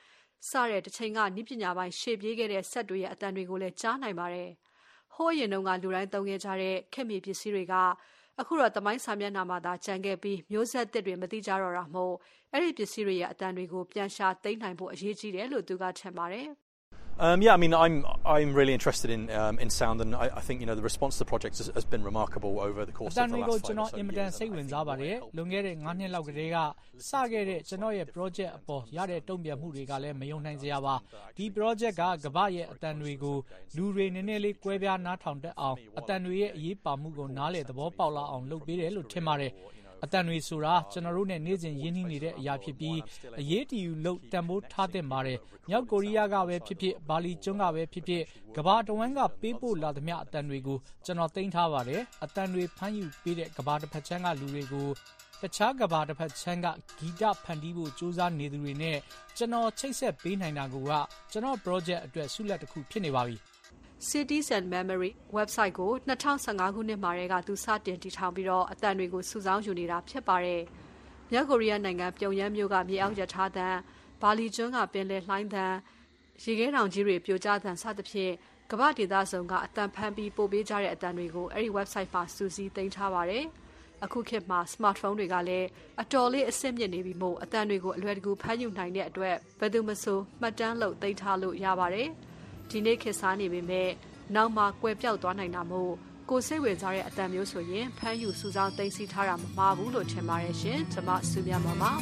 စတဲ့တစ်ချိန်ကနည်းပညာပိုင်းရှေ့ပြေးခဲ့တဲ့စက်တွေရဲ့အတန်တွေကိုလည်းကြားနိုင်ပါတယ်။ဟိုးရင်တုန်းကလူတိုင်းသုံးခဲ့ကြတဲ့ခက်မီပစ္စည်းတွေကအခုတော့သမိုင်းစာမျက်နှာမှာသာကျန်ခဲ့ပြီးမျိုးဆက်သစ်တွေမသိကြတော့တာမို့အဲ့ဒီပစ္စည်းတွေရဲ့အတန်တွေကိုပြန်ရှာသိမ်းနိုင်ဖို့အရေးကြီးတယ်လို့သူကထင်ပါတယ်။
Yeah, I mean, I'm really interested in sound, and I think the response to the project has been remarkable over the course of the last 5 or so years.
ကျွန်တော်အင်မတန်စိတ်ဝင်စားပါတယ်။လွန်ခဲ့တဲ့9နှစ်လောက်ကတည်းကစခဲ့တဲ့ကျွန်တော်ရဲ့ project အပေါ်ရတဲ့တုံ့ပြန်မှုတွေကလည်းမယုံနိုင်စရာပါ။ဒီ project ကကမ္ဘာရဲ့အတန်တွေကိုလူတွေနည်းနည်းလေးကွဲပြားနားထောင်တတ်အောင်အတန်တွေရဲ့အရေးပါမှုကိုနားလည်သဘောပေါက်လာအောင်လုပ်ပေးတယ်လို့ထင်ပါတယ်။အတန်တွေဆိုတာကျွန်တော်တို့နဲ့နေ့စဉ်ရင်းနှီးနေတဲ့အရာဖြစ်ပြီးအရေးတယူလို့တန်ဖိုးထားသင့်ပါတယ်။မြောက်ကိုရီးယားကပဲဖြစ်ဖြစ်ဘာလီကျွန်းကပဲဖြစ်ဖြစ်ကမ္ဘာတဝန်းကပေးပို့လာသမျှအတန်တွေကိုကျွန်တော်သိမ်းထားပါတယ်။အတန်တွေဖမ်းယူပေးတဲ့ကမ္ဘာတစ်ဖက်ချမ်းကလူတွေကိုတခြားကမ္ဘာတစ်ဖက်ချမ်းကဂီတဖန်တီးဖို့ကြိုးစားနေသူတွေနဲ့ကျွန်တော်ချိတ်ဆက်ပေးနိုင်တာကကျွန်တော် project အတွက်ဆုလက်တစ်ခုဖြစ်နေပါပြီ။
Cities and Memory website ကို2015ခုနှစ်မှာတည်းကသူစတင်တည်ထောင်ပြီးတော့အတန်တွေကိုစုဆောင်းယူနေတာဖြစ်ပါတယ်။မြောက်ကိုရီးယားနိုင်ငံပြုံယမ်းမြို့ကမြေအောက်ရထားသံဘာလီကျွန်းကပင်လယ်လှိုင်းသံရေခဲတောင်ကြီးတွေပြိုကျသံစသဖြင့်ကမ္ဘာဒေသဆောင်ကအတန်ဖန်ပြီးပို့ပေးကြတဲ့အတန်တွေကိုအဲ့ဒီ website မှာစုစည်းသိမ်းထားပါတယ်။အခုခေတ်မှာ smartphone တွေကလည်းအတော်လေးအဆင့်မြင့်နေပြီမို့အတန်တွေကိုအလွယ်တကူဖမ်းယူနိုင်တဲ့အတွက်ဘယ်သူမှဆိုမှတ်တမ်းလုပ်သိမ်းထားလို့ရပါတယ်။ဒီနေ့ခေတ်စားနေပေမဲ့နောက်မှကွယ်ပြောက်သွားနိုင်တာမို့ကိုစိတ်ဝင်စားတဲ့အတန်မျိုးဆိုရင်ဖမ်းယူစုဆောင်းသိမ်းဆည်းထားတာမမှားဘူးလို့ထင်ပါတယ်ရှင်။ကျွန်မစုမြတ်ပါ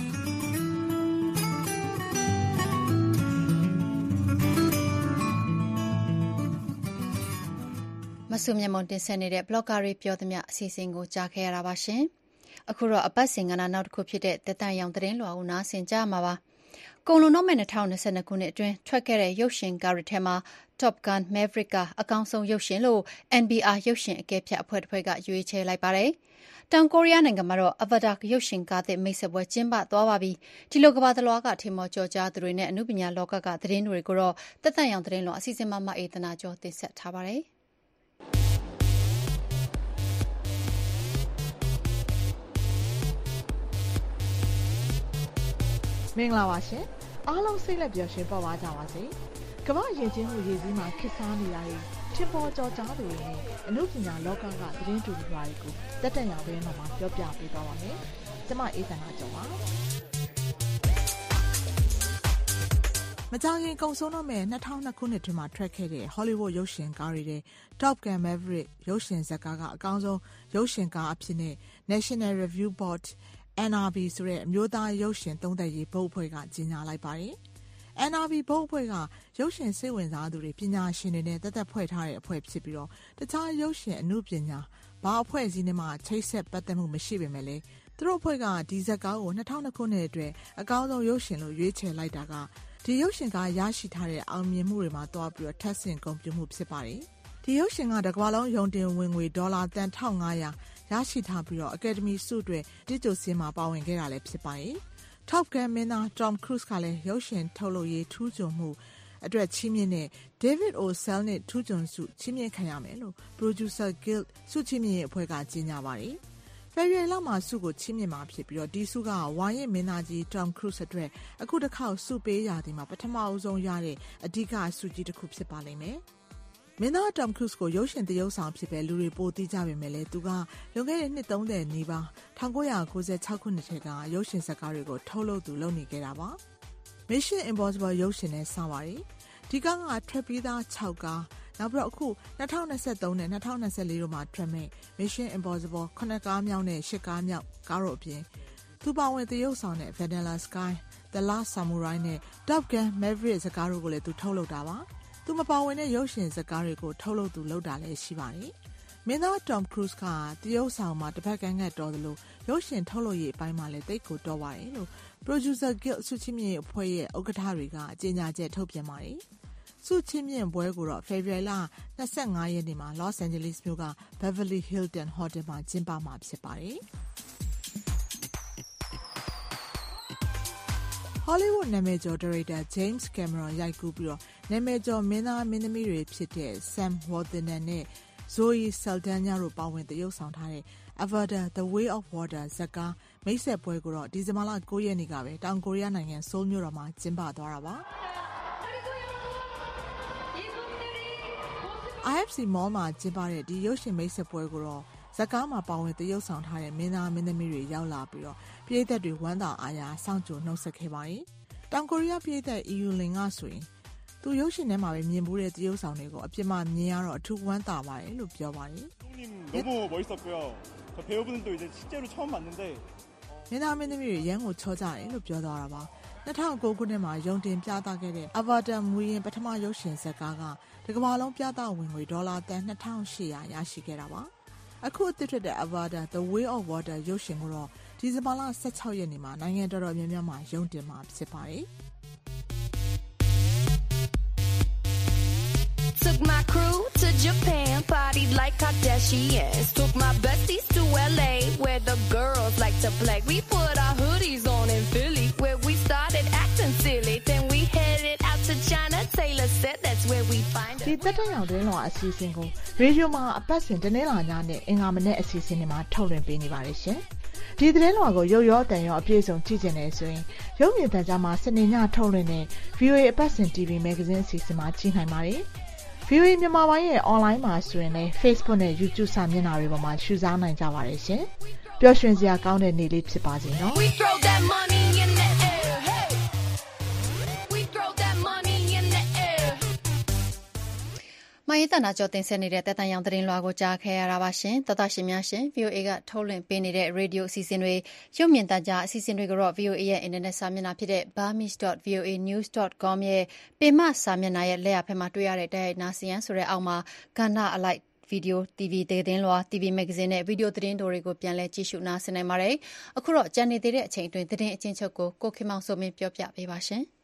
မဆုမြတ်မွန်တင်ဆက်နေတဲ့ blogger တွေပြောသမျှအစီအစဉ်ကိုကြားခဲ့ရတာပါရှင်။အခုတော့အပတ်စဉ်ကဏ္ဍနောက်တစ်ခုဖြစ်တဲ့တက်တန်ရောင်သတင်းလွှာကိုနားဆင်ကြမှာပါ။ကုန်လုံးတော့မဲ့2022ခုနှစ်အတွင်းထွက်ခဲ့တဲ့ရုပ်ရှင်ကားတွေထဲမှာ Top Gun Maverick ကအကောင်းဆုံးရုပ်ရှင်လို့ NBR ရုပ်ရှင်အကဲဖြတ်အဖွဲ့တစ်ဖွဲ့ကရွေးချယ်လိုက်ပါတယ်။တောင်ကိုရီးယားနိုင်ငံမှာတော့ Avatar ရုပ်ရှင်ကားသစ်မိတ်ဆက်ပွဲကျင်းပသွားပါပြီ။ဒီလိုကမ္ဘာတစ်လွှားကထင်မော်ကျော်ကြားသူတွေနဲ့အမှုပညာလောကကသတင်းတွေကိုတော့တက်တန်ရောင်သတင်းလွှာအစီအစဉ်မှာအေးသနာကျော်တင်ဆက်ထားပါတယ်။
မင်္ဂလာပါရှင်အားလုံးစိတ်လက်ပျော်ရွှင်ပေါ်ပါကြပါစေကမ္ဘာယဉ်ကျေးမှုရည်စည်းမှာခေတ်စားနေတာတွေထင်ပေါ်ကျော်ကြားသူတွေနဲ့အမှုပညာလောကကသတင်းတူတွေတွေကိုတက်တက်ရောင်သတင်းတော်မှာပြောပြပေးသွားပါမယ်ကျမအေးသနာကျော်ပါမကြခင်ကုံဆုံးတော့မဲ့2002ခုနှစ်တွင်မှာထွက်ခဲ့တဲ့ Hollywood ရုပ်ရှင်ကားတွေထဲ Top Gun Maverick ရုပ်ရှင်ဇာတ်ကားကအကောင်းဆုံးရုပ်ရှင်ကားအဖြစ်နဲ့ National Review Board NRB ဆိုတဲ့အမျိုးသားရုပ်ရှင်သုံးသပ်ရေးဘုတ်အဖွဲ့ကကြေညာလိုက်ပါတယ်။ NRB ဘုတ်အဖွဲ့ကရုပ်ရှင်စိတ်ဝင်စားသူတွေပညာရှင်တွေနဲ့သက်ဖွဲ့ထားတဲ့အဖွဲ့ဖြစ်ပြီးတော့တခြားရုပ်ရှင်အမှုပညာဘာအဖွဲ့အစည်းနဲ့မှချိတ်ဆက်ပတ်သက်မှုမရှိပေမဲ့လည်းသူတို့အဖွဲ့ကဒီဇာတ်ကားကို2002ခုနှစ်အတွက်အကောင်းဆုံးရုပ်ရှင်လို့ရွေးချယ်လိုက်တာကဒီရုပ်ရှင်ကားရရှိထားတဲ့အောင်မြင်မှုတွေမှာတွားပြီးတော့ထပ်ဆင့်ဂုဏ်ပြုမှုဖြစ်ပါတယ်။ဒီရုပ်ရှင်ကတစ်ကမ္ဘာလုံးယုံတင်ဝင်ငွေဒေါ်လာ$1,500ရရှိထားပြီးတော့အကယ်ဒမီဆုအတွက်တိကျစင်းမှာပါဝင်ခဲ့တာလည်းဖြစ်ပါတယ်။ Top Gun မင်းသား Tom Cruise ကလည်းရုပ်ရှင်ထုတ်လုပ်ရေးထူးချွန်မှုအတွက်ချီးမြှင့်တဲ့ David O. Selznick ထူးချွန်ဆုချီးမြှင့်ခံရမယ်လို့ Producer Guild ဆုချီးမြှင့်ရေးအဖွဲ့ကကြေညာပါတယ်။ဖေဖော်ဝါရီလမှာဆုကိုချီးမြှင့်မှာဖြစ်ပြီးတော့ဒီဆုကဝါရင့်မင်းသားကြီး Tom Cruise အတွက်အခုတစ်ခေါက်ဆုပေးရာဒီမှာပထမအဆုံးရတဲ့အဓိကဆုကြီးတစ်ခုဖြစ်ပါလိမ့်မယ်။မင်းသား Tom Cruise ကိုရုပ်ရှင်သရုပ်ဆောင်ဖြစ်ပဲလူတွေပိုသိကြပေမဲ့လည်းသူကလွန်ခဲ့တဲ့နှစ်30နီးပါး1996ခုနှစ်ထဲကရုပ်ရှင်ဇာတ်ကားတွေကိုထုတ်လုပ်သူလုပ်နေခဲ့တာပါ။ Mission Impossible ရုပ်ရှင်နဲ့စပါတယ်။ဒီကားကထွက်ပြီးသား6ကားနောက်ပြီးတော့အခု2023နဲ့2024တို့မှာထွက်မဲ့ Mission Impossible 9ကားမြောက်နဲ့10ကားမြောက်ကားတို့အပြင်သူပါဝင်သရုပ်ဆောင်တဲ့ Vanilla Sky, The Last Samurai နဲ့ Top Gun Maverick ဇာတ်ကားတို့ကိုလည်းသူထုတ်လုပ်တာပါ။သူမပါဝင်တဲ့ရုပ်ရှင်ဇာတ်ကားတွေကိုထုတ်လုပ်သူလုပ်တာလည်းရှိပါတယ်။မင်းသား Tom Cruise ကသရုပ်ဆောင်မှာတစ်ဖက်ကန်းကတော်တယ်လို့ရုပ်ရှင်ထုတ်လုပ်ရေးအပိုင်းမှာလည်းတိတ်ကိုတော်ပါတယ်လို့ Producer Guild ဆုချီးမြှင့်ရေးအဖွဲ့ရဲ့ဥက္ကဋ္ဌတွေကကြေညာချက်ထုတ်ပြန်ပါတယ်။ဆုချီးမြှင့်ပွဲကိုတော့ဖေဖော်ဝါရီလ25ရက်နေ့မှာ Los Angeles မြို့က Beverly Hilton Hotel မှာကျင်းပမှာဖြစ်ပါတယ်။ Hollywood နာမည်ကျော်ဒါရိုက်တာ James Cameron ရိုက်ကူးပြီးတော့နာမည်ကျော်မင်းသားမင်းသမီးတွေဖြစ်တဲ့ Sam Worthington နဲ့ Zoe Saldana တို့ပါဝင်သရုပ်ဆောင်ထားတဲ့ Avatar: The Way of Water ဇာတ်ကားမိတ်ဆက်ပွဲကိုတော့ဒီဇင်ဘာလ9ရက်နေ့ကပဲတောင်ကိုရီးယားနိုင်ငံဆိုးလ်မြို့တော်မှာကျင်းပသွားတာပါ။ IFC Mall မှာကျင်းပတဲ့ဒီရုပ်ရှင်မိတ်ဆက်ပွဲကိုတော့ဇာတ်ကားမှာပါဝင်သရုပ်ဆောင်ထားတဲ့မင်းသားမင်းသမီးတွေရောက်လာပြီးတော့ပြည်သက်တွေဝမ်းသာအားရစောင့်ကြိုနှုတ်ဆက်ခဲ့ပါတယ်။တောင်ကိုရီးယားပြည်သက် EU လင်ကဆိုရင်သူရုပ်ရှင်ထဲမှာပဲမြင်မှုတဲ့သရုပ်ဆောင်တွေကိုအပြစ်မှမြင်ရတော့အထူးဝမ်းသာပါတယ်လို့ပြောပါတယ်။
너무 멋있었고요. 저 배우분들도 이제 실제로 처음 봤는데
မင်းသားမင်းသမီးတွေရန်ကိုချောကြတယ်လို့ပြောသွားတာပါ2009ခုနှစ်မှာရုံတင်ပြသခဲ့တဲ့ Avatar မူရင်ပထမရုပ်ရှင်ဇာတ်ကားကဒီကမ္ဘာလုံးပြသဝင်ငွေဒေါ်လာတန်2800ရရှိခဲ့တာပါအခုအသစ်ထွက်တဲ့ Avatar The Way of Water ရုပ်ရှင်ကိုတော့ဒီဇင်ဘာလ16ရက်နေ့မှာနိုင်ငံတော်တော်များများမှာရုံတင်မှာဖြစ်ပါတယ်
Took my crew to Japan, partied like Kardashians. Took my besties to LA, where the girls like to play. We put our hoodies on in Philly, where we started acting silly. Then we headed out to China. Taylor said that's where we find it.
ဒီတက်တရောင်တွင်းလောအစီအစဉ်ကိုရေဒီယိုမှာအပတ်စဉ်တနင်္လာညနဲ့အင်္ဂါမနေ့အစီအစဉ်တွေမှာထုတ်လွှင့်ပေးနေပါတယ်ရှင်။ဒီသတင်းလွှာကိုရုပ်ရောတန်ရောအပြည့်စုံကြည့်ကျင်နေဆိုရင်ရုပ်မြင်သံကြားမှာစနေညထုတ်လွှင့်တဲ့ VOA အပတ်စဉ် TV Magazine အစီအစဉ်မှာကြည့်နိုင်ပါတယ်။ VOA မြန်မာပိုင်းရဲ့ online မှာဆိုရင်လည်း Facebook နဲ့ YouTube စာမျက်နှာတွေပေါ်မှာရှုစားနိုင်ကြပါတယ်ရှင်။ပျော်ရွှင်စရာကောင်းတဲ့နေ့လေးဖြစ်ပါစေနော်။
We throw that money in the air. Hey. We throw that money in the air.
မယတနာကျော်တင်ဆက်နေတဲ့တက်တန်ရောင်သတင်းလွှာကိုကြားခဲ့ရတာပါရှင်။သောတာရှင်များရှင် VOA ကထုတ်လွှင့်ပေးနေတဲ့ radio အစီအစဉ်တွေရုပ်မြင်သံကြားအစီအစဉ်တွေကိုတော့ VOA ရဲ့ internet စာမျက်နှာဖြစ်တဲ့ burmese.voanews.com ရဲ့ပင်မစာမျက်နှာရဲ့လက်ရဖက်မှာတွေ့ရတဲ့တိုက်ရိုက်နာစီယန်ဆိုတဲ့အောက်မှာကဏ္ဍအလိုက်ဗီဒီယို TV သတင်းလွှာ TV magazine နဲ့ဗီဒီယိုသတင်းတိုတွေကိုပြန်လည်ကြည့်ရှုနားဆင်နိုင်ပါတယ်။အခုတော့ကြံနေသေးတဲ့အချိန်အတွင်းသတင်းအချင်းချုပ်ကိုခင်မောင်စိုးမင်းပြောပြပေးပါရှင်။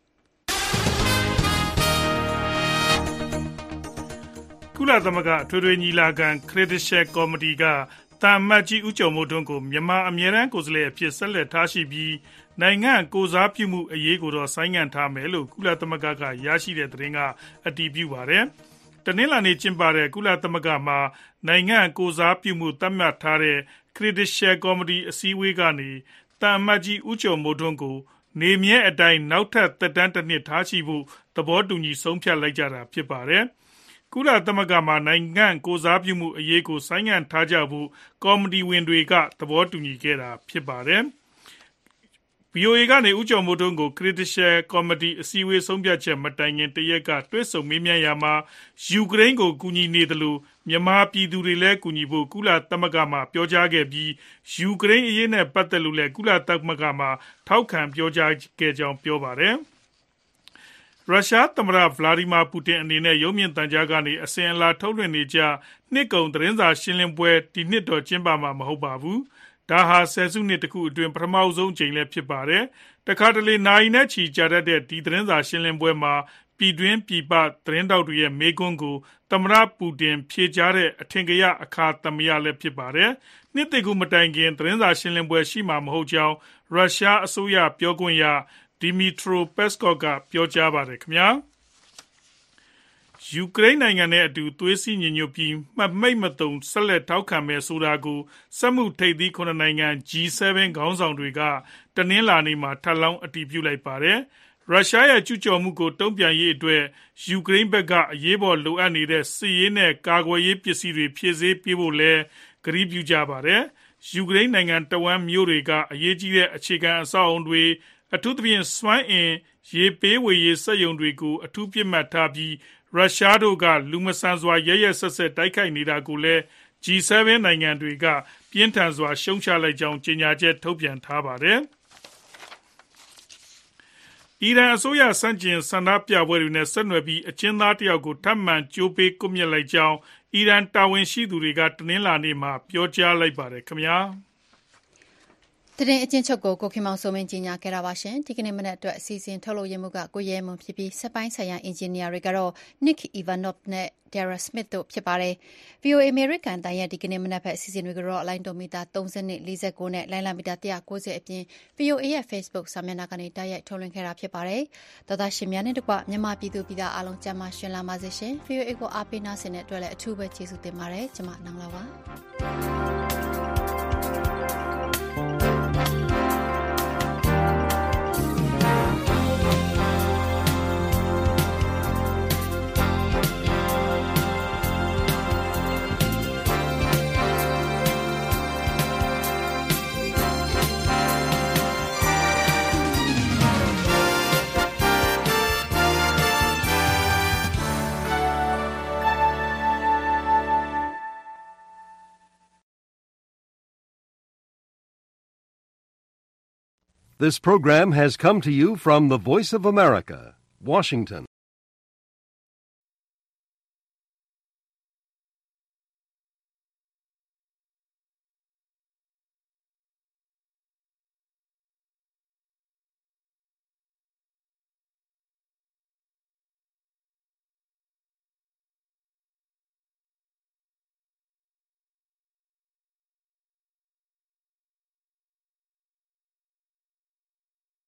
ကုလသမဂ္ဂထွေထွေညီလာခံ Credential Committee ကတာမတ်ကြီးဦးကျော်မိုးထွန်းကိုမြန်မာအမြဲတမ်းကိုယ်စားလှယ်အဖြစ်ဆက်လက်ထားရှိပြီးနိုင်ငံကိုစားပြုမှုအရေးကိုတော့ဆိုင်းငံ့ထားမယ်လို့ကုလသမဂ္ဂကရရှိတဲ့သတင်းကအတည်ပြုပါတယ်။တနင်္လာနေ့ကျင်းပတဲ့ကုလသမဂ္ဂမှာနိုင်ငံကိုစားပြုမှုသတ်မှတ်ထားတဲ့ Credential Committee အစည်းအဝေးကနေတာမတ်ကြီးဦးကျော်မိုးထွန်းကိုနေမြဲအတိုင်းနောက်ထပ်သက်တမ်းတစ်နှစ်ထားရှိဖို့သဘောတူညီဆုံးဖြတ်လိုက်ကြတာဖြစ်ပါတယ်။ကုလသမဂ္ဂမှာနိုင်ငံကိုစားပြုမှုအရေးကိုဆိုင်းငံ့ထားကြဖို့ကော်မတီဝင်တွေကသဘောတူညီခဲ့တာဖြစ်ပါတယ်။ VOA ကနေဦးကျော်မိုးထွန်းကို Credential Committee အစည်းအဝေးဆုံးဖြတ်ချက်မတိုင်ခင်တရက်ကတွေ့ဆုံမေးမြန်းရာမှာယူကရိန်းကိုကူညီနေတယ်လို့မြန်မာပြည်သူတွေလည်းကူညီဖို့ကုလသမဂ္ဂမှာပြောကြားခဲ့ပြီးယူကရိန်းအရေးနဲ့ပတ်သက်လို့လည်းကုလသမဂ္ဂမှာထောက်ခံပြောကြားခဲ့ကြောင်းပြောပါတယ်။ရုရှားသမ္မတဗလာဒီမာပူတင်အနေနဲ့ရုပ်မြင်သံကြားကနေအစဉ်အလာထုတ်လွှင့်နေကြနှစ်ကုန်သတင်းစာရှင်းလင်းပွဲဒီနှစ်တော့ကျင်းပမှာမဟုတ်ပါဘူး။ဒါဟာဆယ်စုနှစ်တခုအတွင်းပထမဆုံးအကြိမ်လည်းဖြစ်ပါတယ်။တခါတလေနိုင်နဲ့ချီကြာတတ်တဲ့ဒီသတင်းစာရှင်းလင်းပွဲမှာပြည်တွင်းပြည်ပသတင်းတောက်တွေရဲ့မေးခွန်းကိုသမ္မတပူတင်ဖြေကြားတဲ့အထင်ကရအခါသမယလည်းဖြစ်ပါတယ်။နှစ်သိကူမတိုင်ခင်သတင်းစာရှင်းလင်းပွဲရှိမှာမဟုတ်ကြောင်းရုရှားအစိုးရပြောခွင့်ရDmitry Peskov ကပြောကြားပါတယ်ခင်ဗျာယူကရိန်းနိုင်ငံနဲ့အတူသွေးစည်းညီညွတ်ပြီးမိတ်မတုံဆက်လက်ထောက်ခံမယ်ဆိုတာကိုစက်မှုထိပ်သီး9နိုင်ငံ G7 ခေါင်းဆောင်တွေကတနင်္လာနေ့မှာထပ်လောင်းအတည်ပြုလိုက်ပါတယ်ရုရှားရဲ့ကျူးကျော်မှုကိုတုံ့ပြန်ရေးအတွက်ယူကရိန်းဘက်ကအရေးပေါ်လိုအပ်နေတဲ့စစ်ရေးနဲ့ကာကွယ်ရေးပစ္စည်းတွေဖြည့်ဆည်းပေးဖို့လည်းကတိပြုကြပါတယ်ယူကရိန်းနိုင်ငံတဝမ်းမြို့တွေကအရေးကြီးတဲ့အခြေခံအဆောက်အုံတွေအထူးသဖြင့်စွမ်းအင်ရေပေးဝေရေးစက်ရုံတွေကိုအထူးပြစ်မှတ်ထားပြီးရုရှားတို့ကလူမဆန်စွာရဲရဲဆက်ဆက်တိုက်ခိုက်နေတာကိုလည်း G7 နိုင်ငံတွေကပြင်းထန်စွာရှုံချလိုက်ကြောင်းကြေညာချက်ထုတ်ပြန်ထားပါတယ်။အီရန်အစိုးရစန့်ကျင်ဆန္ဒပြပွဲတွေနဲ့ဆက်နွယ်ပြီးအကျဉ်းသားတယောက်ကိုထပ်မံကြိုးပေးကွပ်မျက်လိုက်ကြောင်းအီရန်တာဝန်ရှိသူတွေကတနင်္လာနေ့မှာပြောကြားလိုက်ပါတယ်ခင်ဗျာ။
သတင်းအချင်းချုပ်ကိုခင်မောင်စိုးမင်းကြီးညာခဲ့တာပါရှင်ဒီကနေ့မနက်အတွက်အစီအစဉ်ထုတ်လုပ်ရမှုကကိုရဲမွန်ဖြစ်ပြီးစက်ပိုင်းဆိုင်ရာအင်ဂျင်နီယာတွေကတော့ Nick Ivanov နဲ့ Dara Smith တို့ဖြစ်ပါတယ် VOA American တိုင်းရဲ့ဒီကနေ့မနက်ဖက်အစီအစဉ်တွေကတော့လိုင်းဒိုမီတာ30နဲ့49နဲ့လိုင်းလာမီတာ190အပြင် VOA ရဲ့ Facebook စာမျက်နှာကနေတိုက်ရိုက်ထုတ်လွှင့်ခဲ့တာဖြစ်ပါတယ်သောသားရှင်များနဲ့တကွမြန်မာပြည်သူပြည်သားအားလုံးကျန်းမာရှင်လာပါစေရှင် VOA ကိုအားပေးနာဆင်တဲ့အတွက်လည်းအထူးပဲကျေးဇူးတင်ပါတယ်ကျွန်မနောင်လာပါ
This program has come to you from the Voice of America, Washington.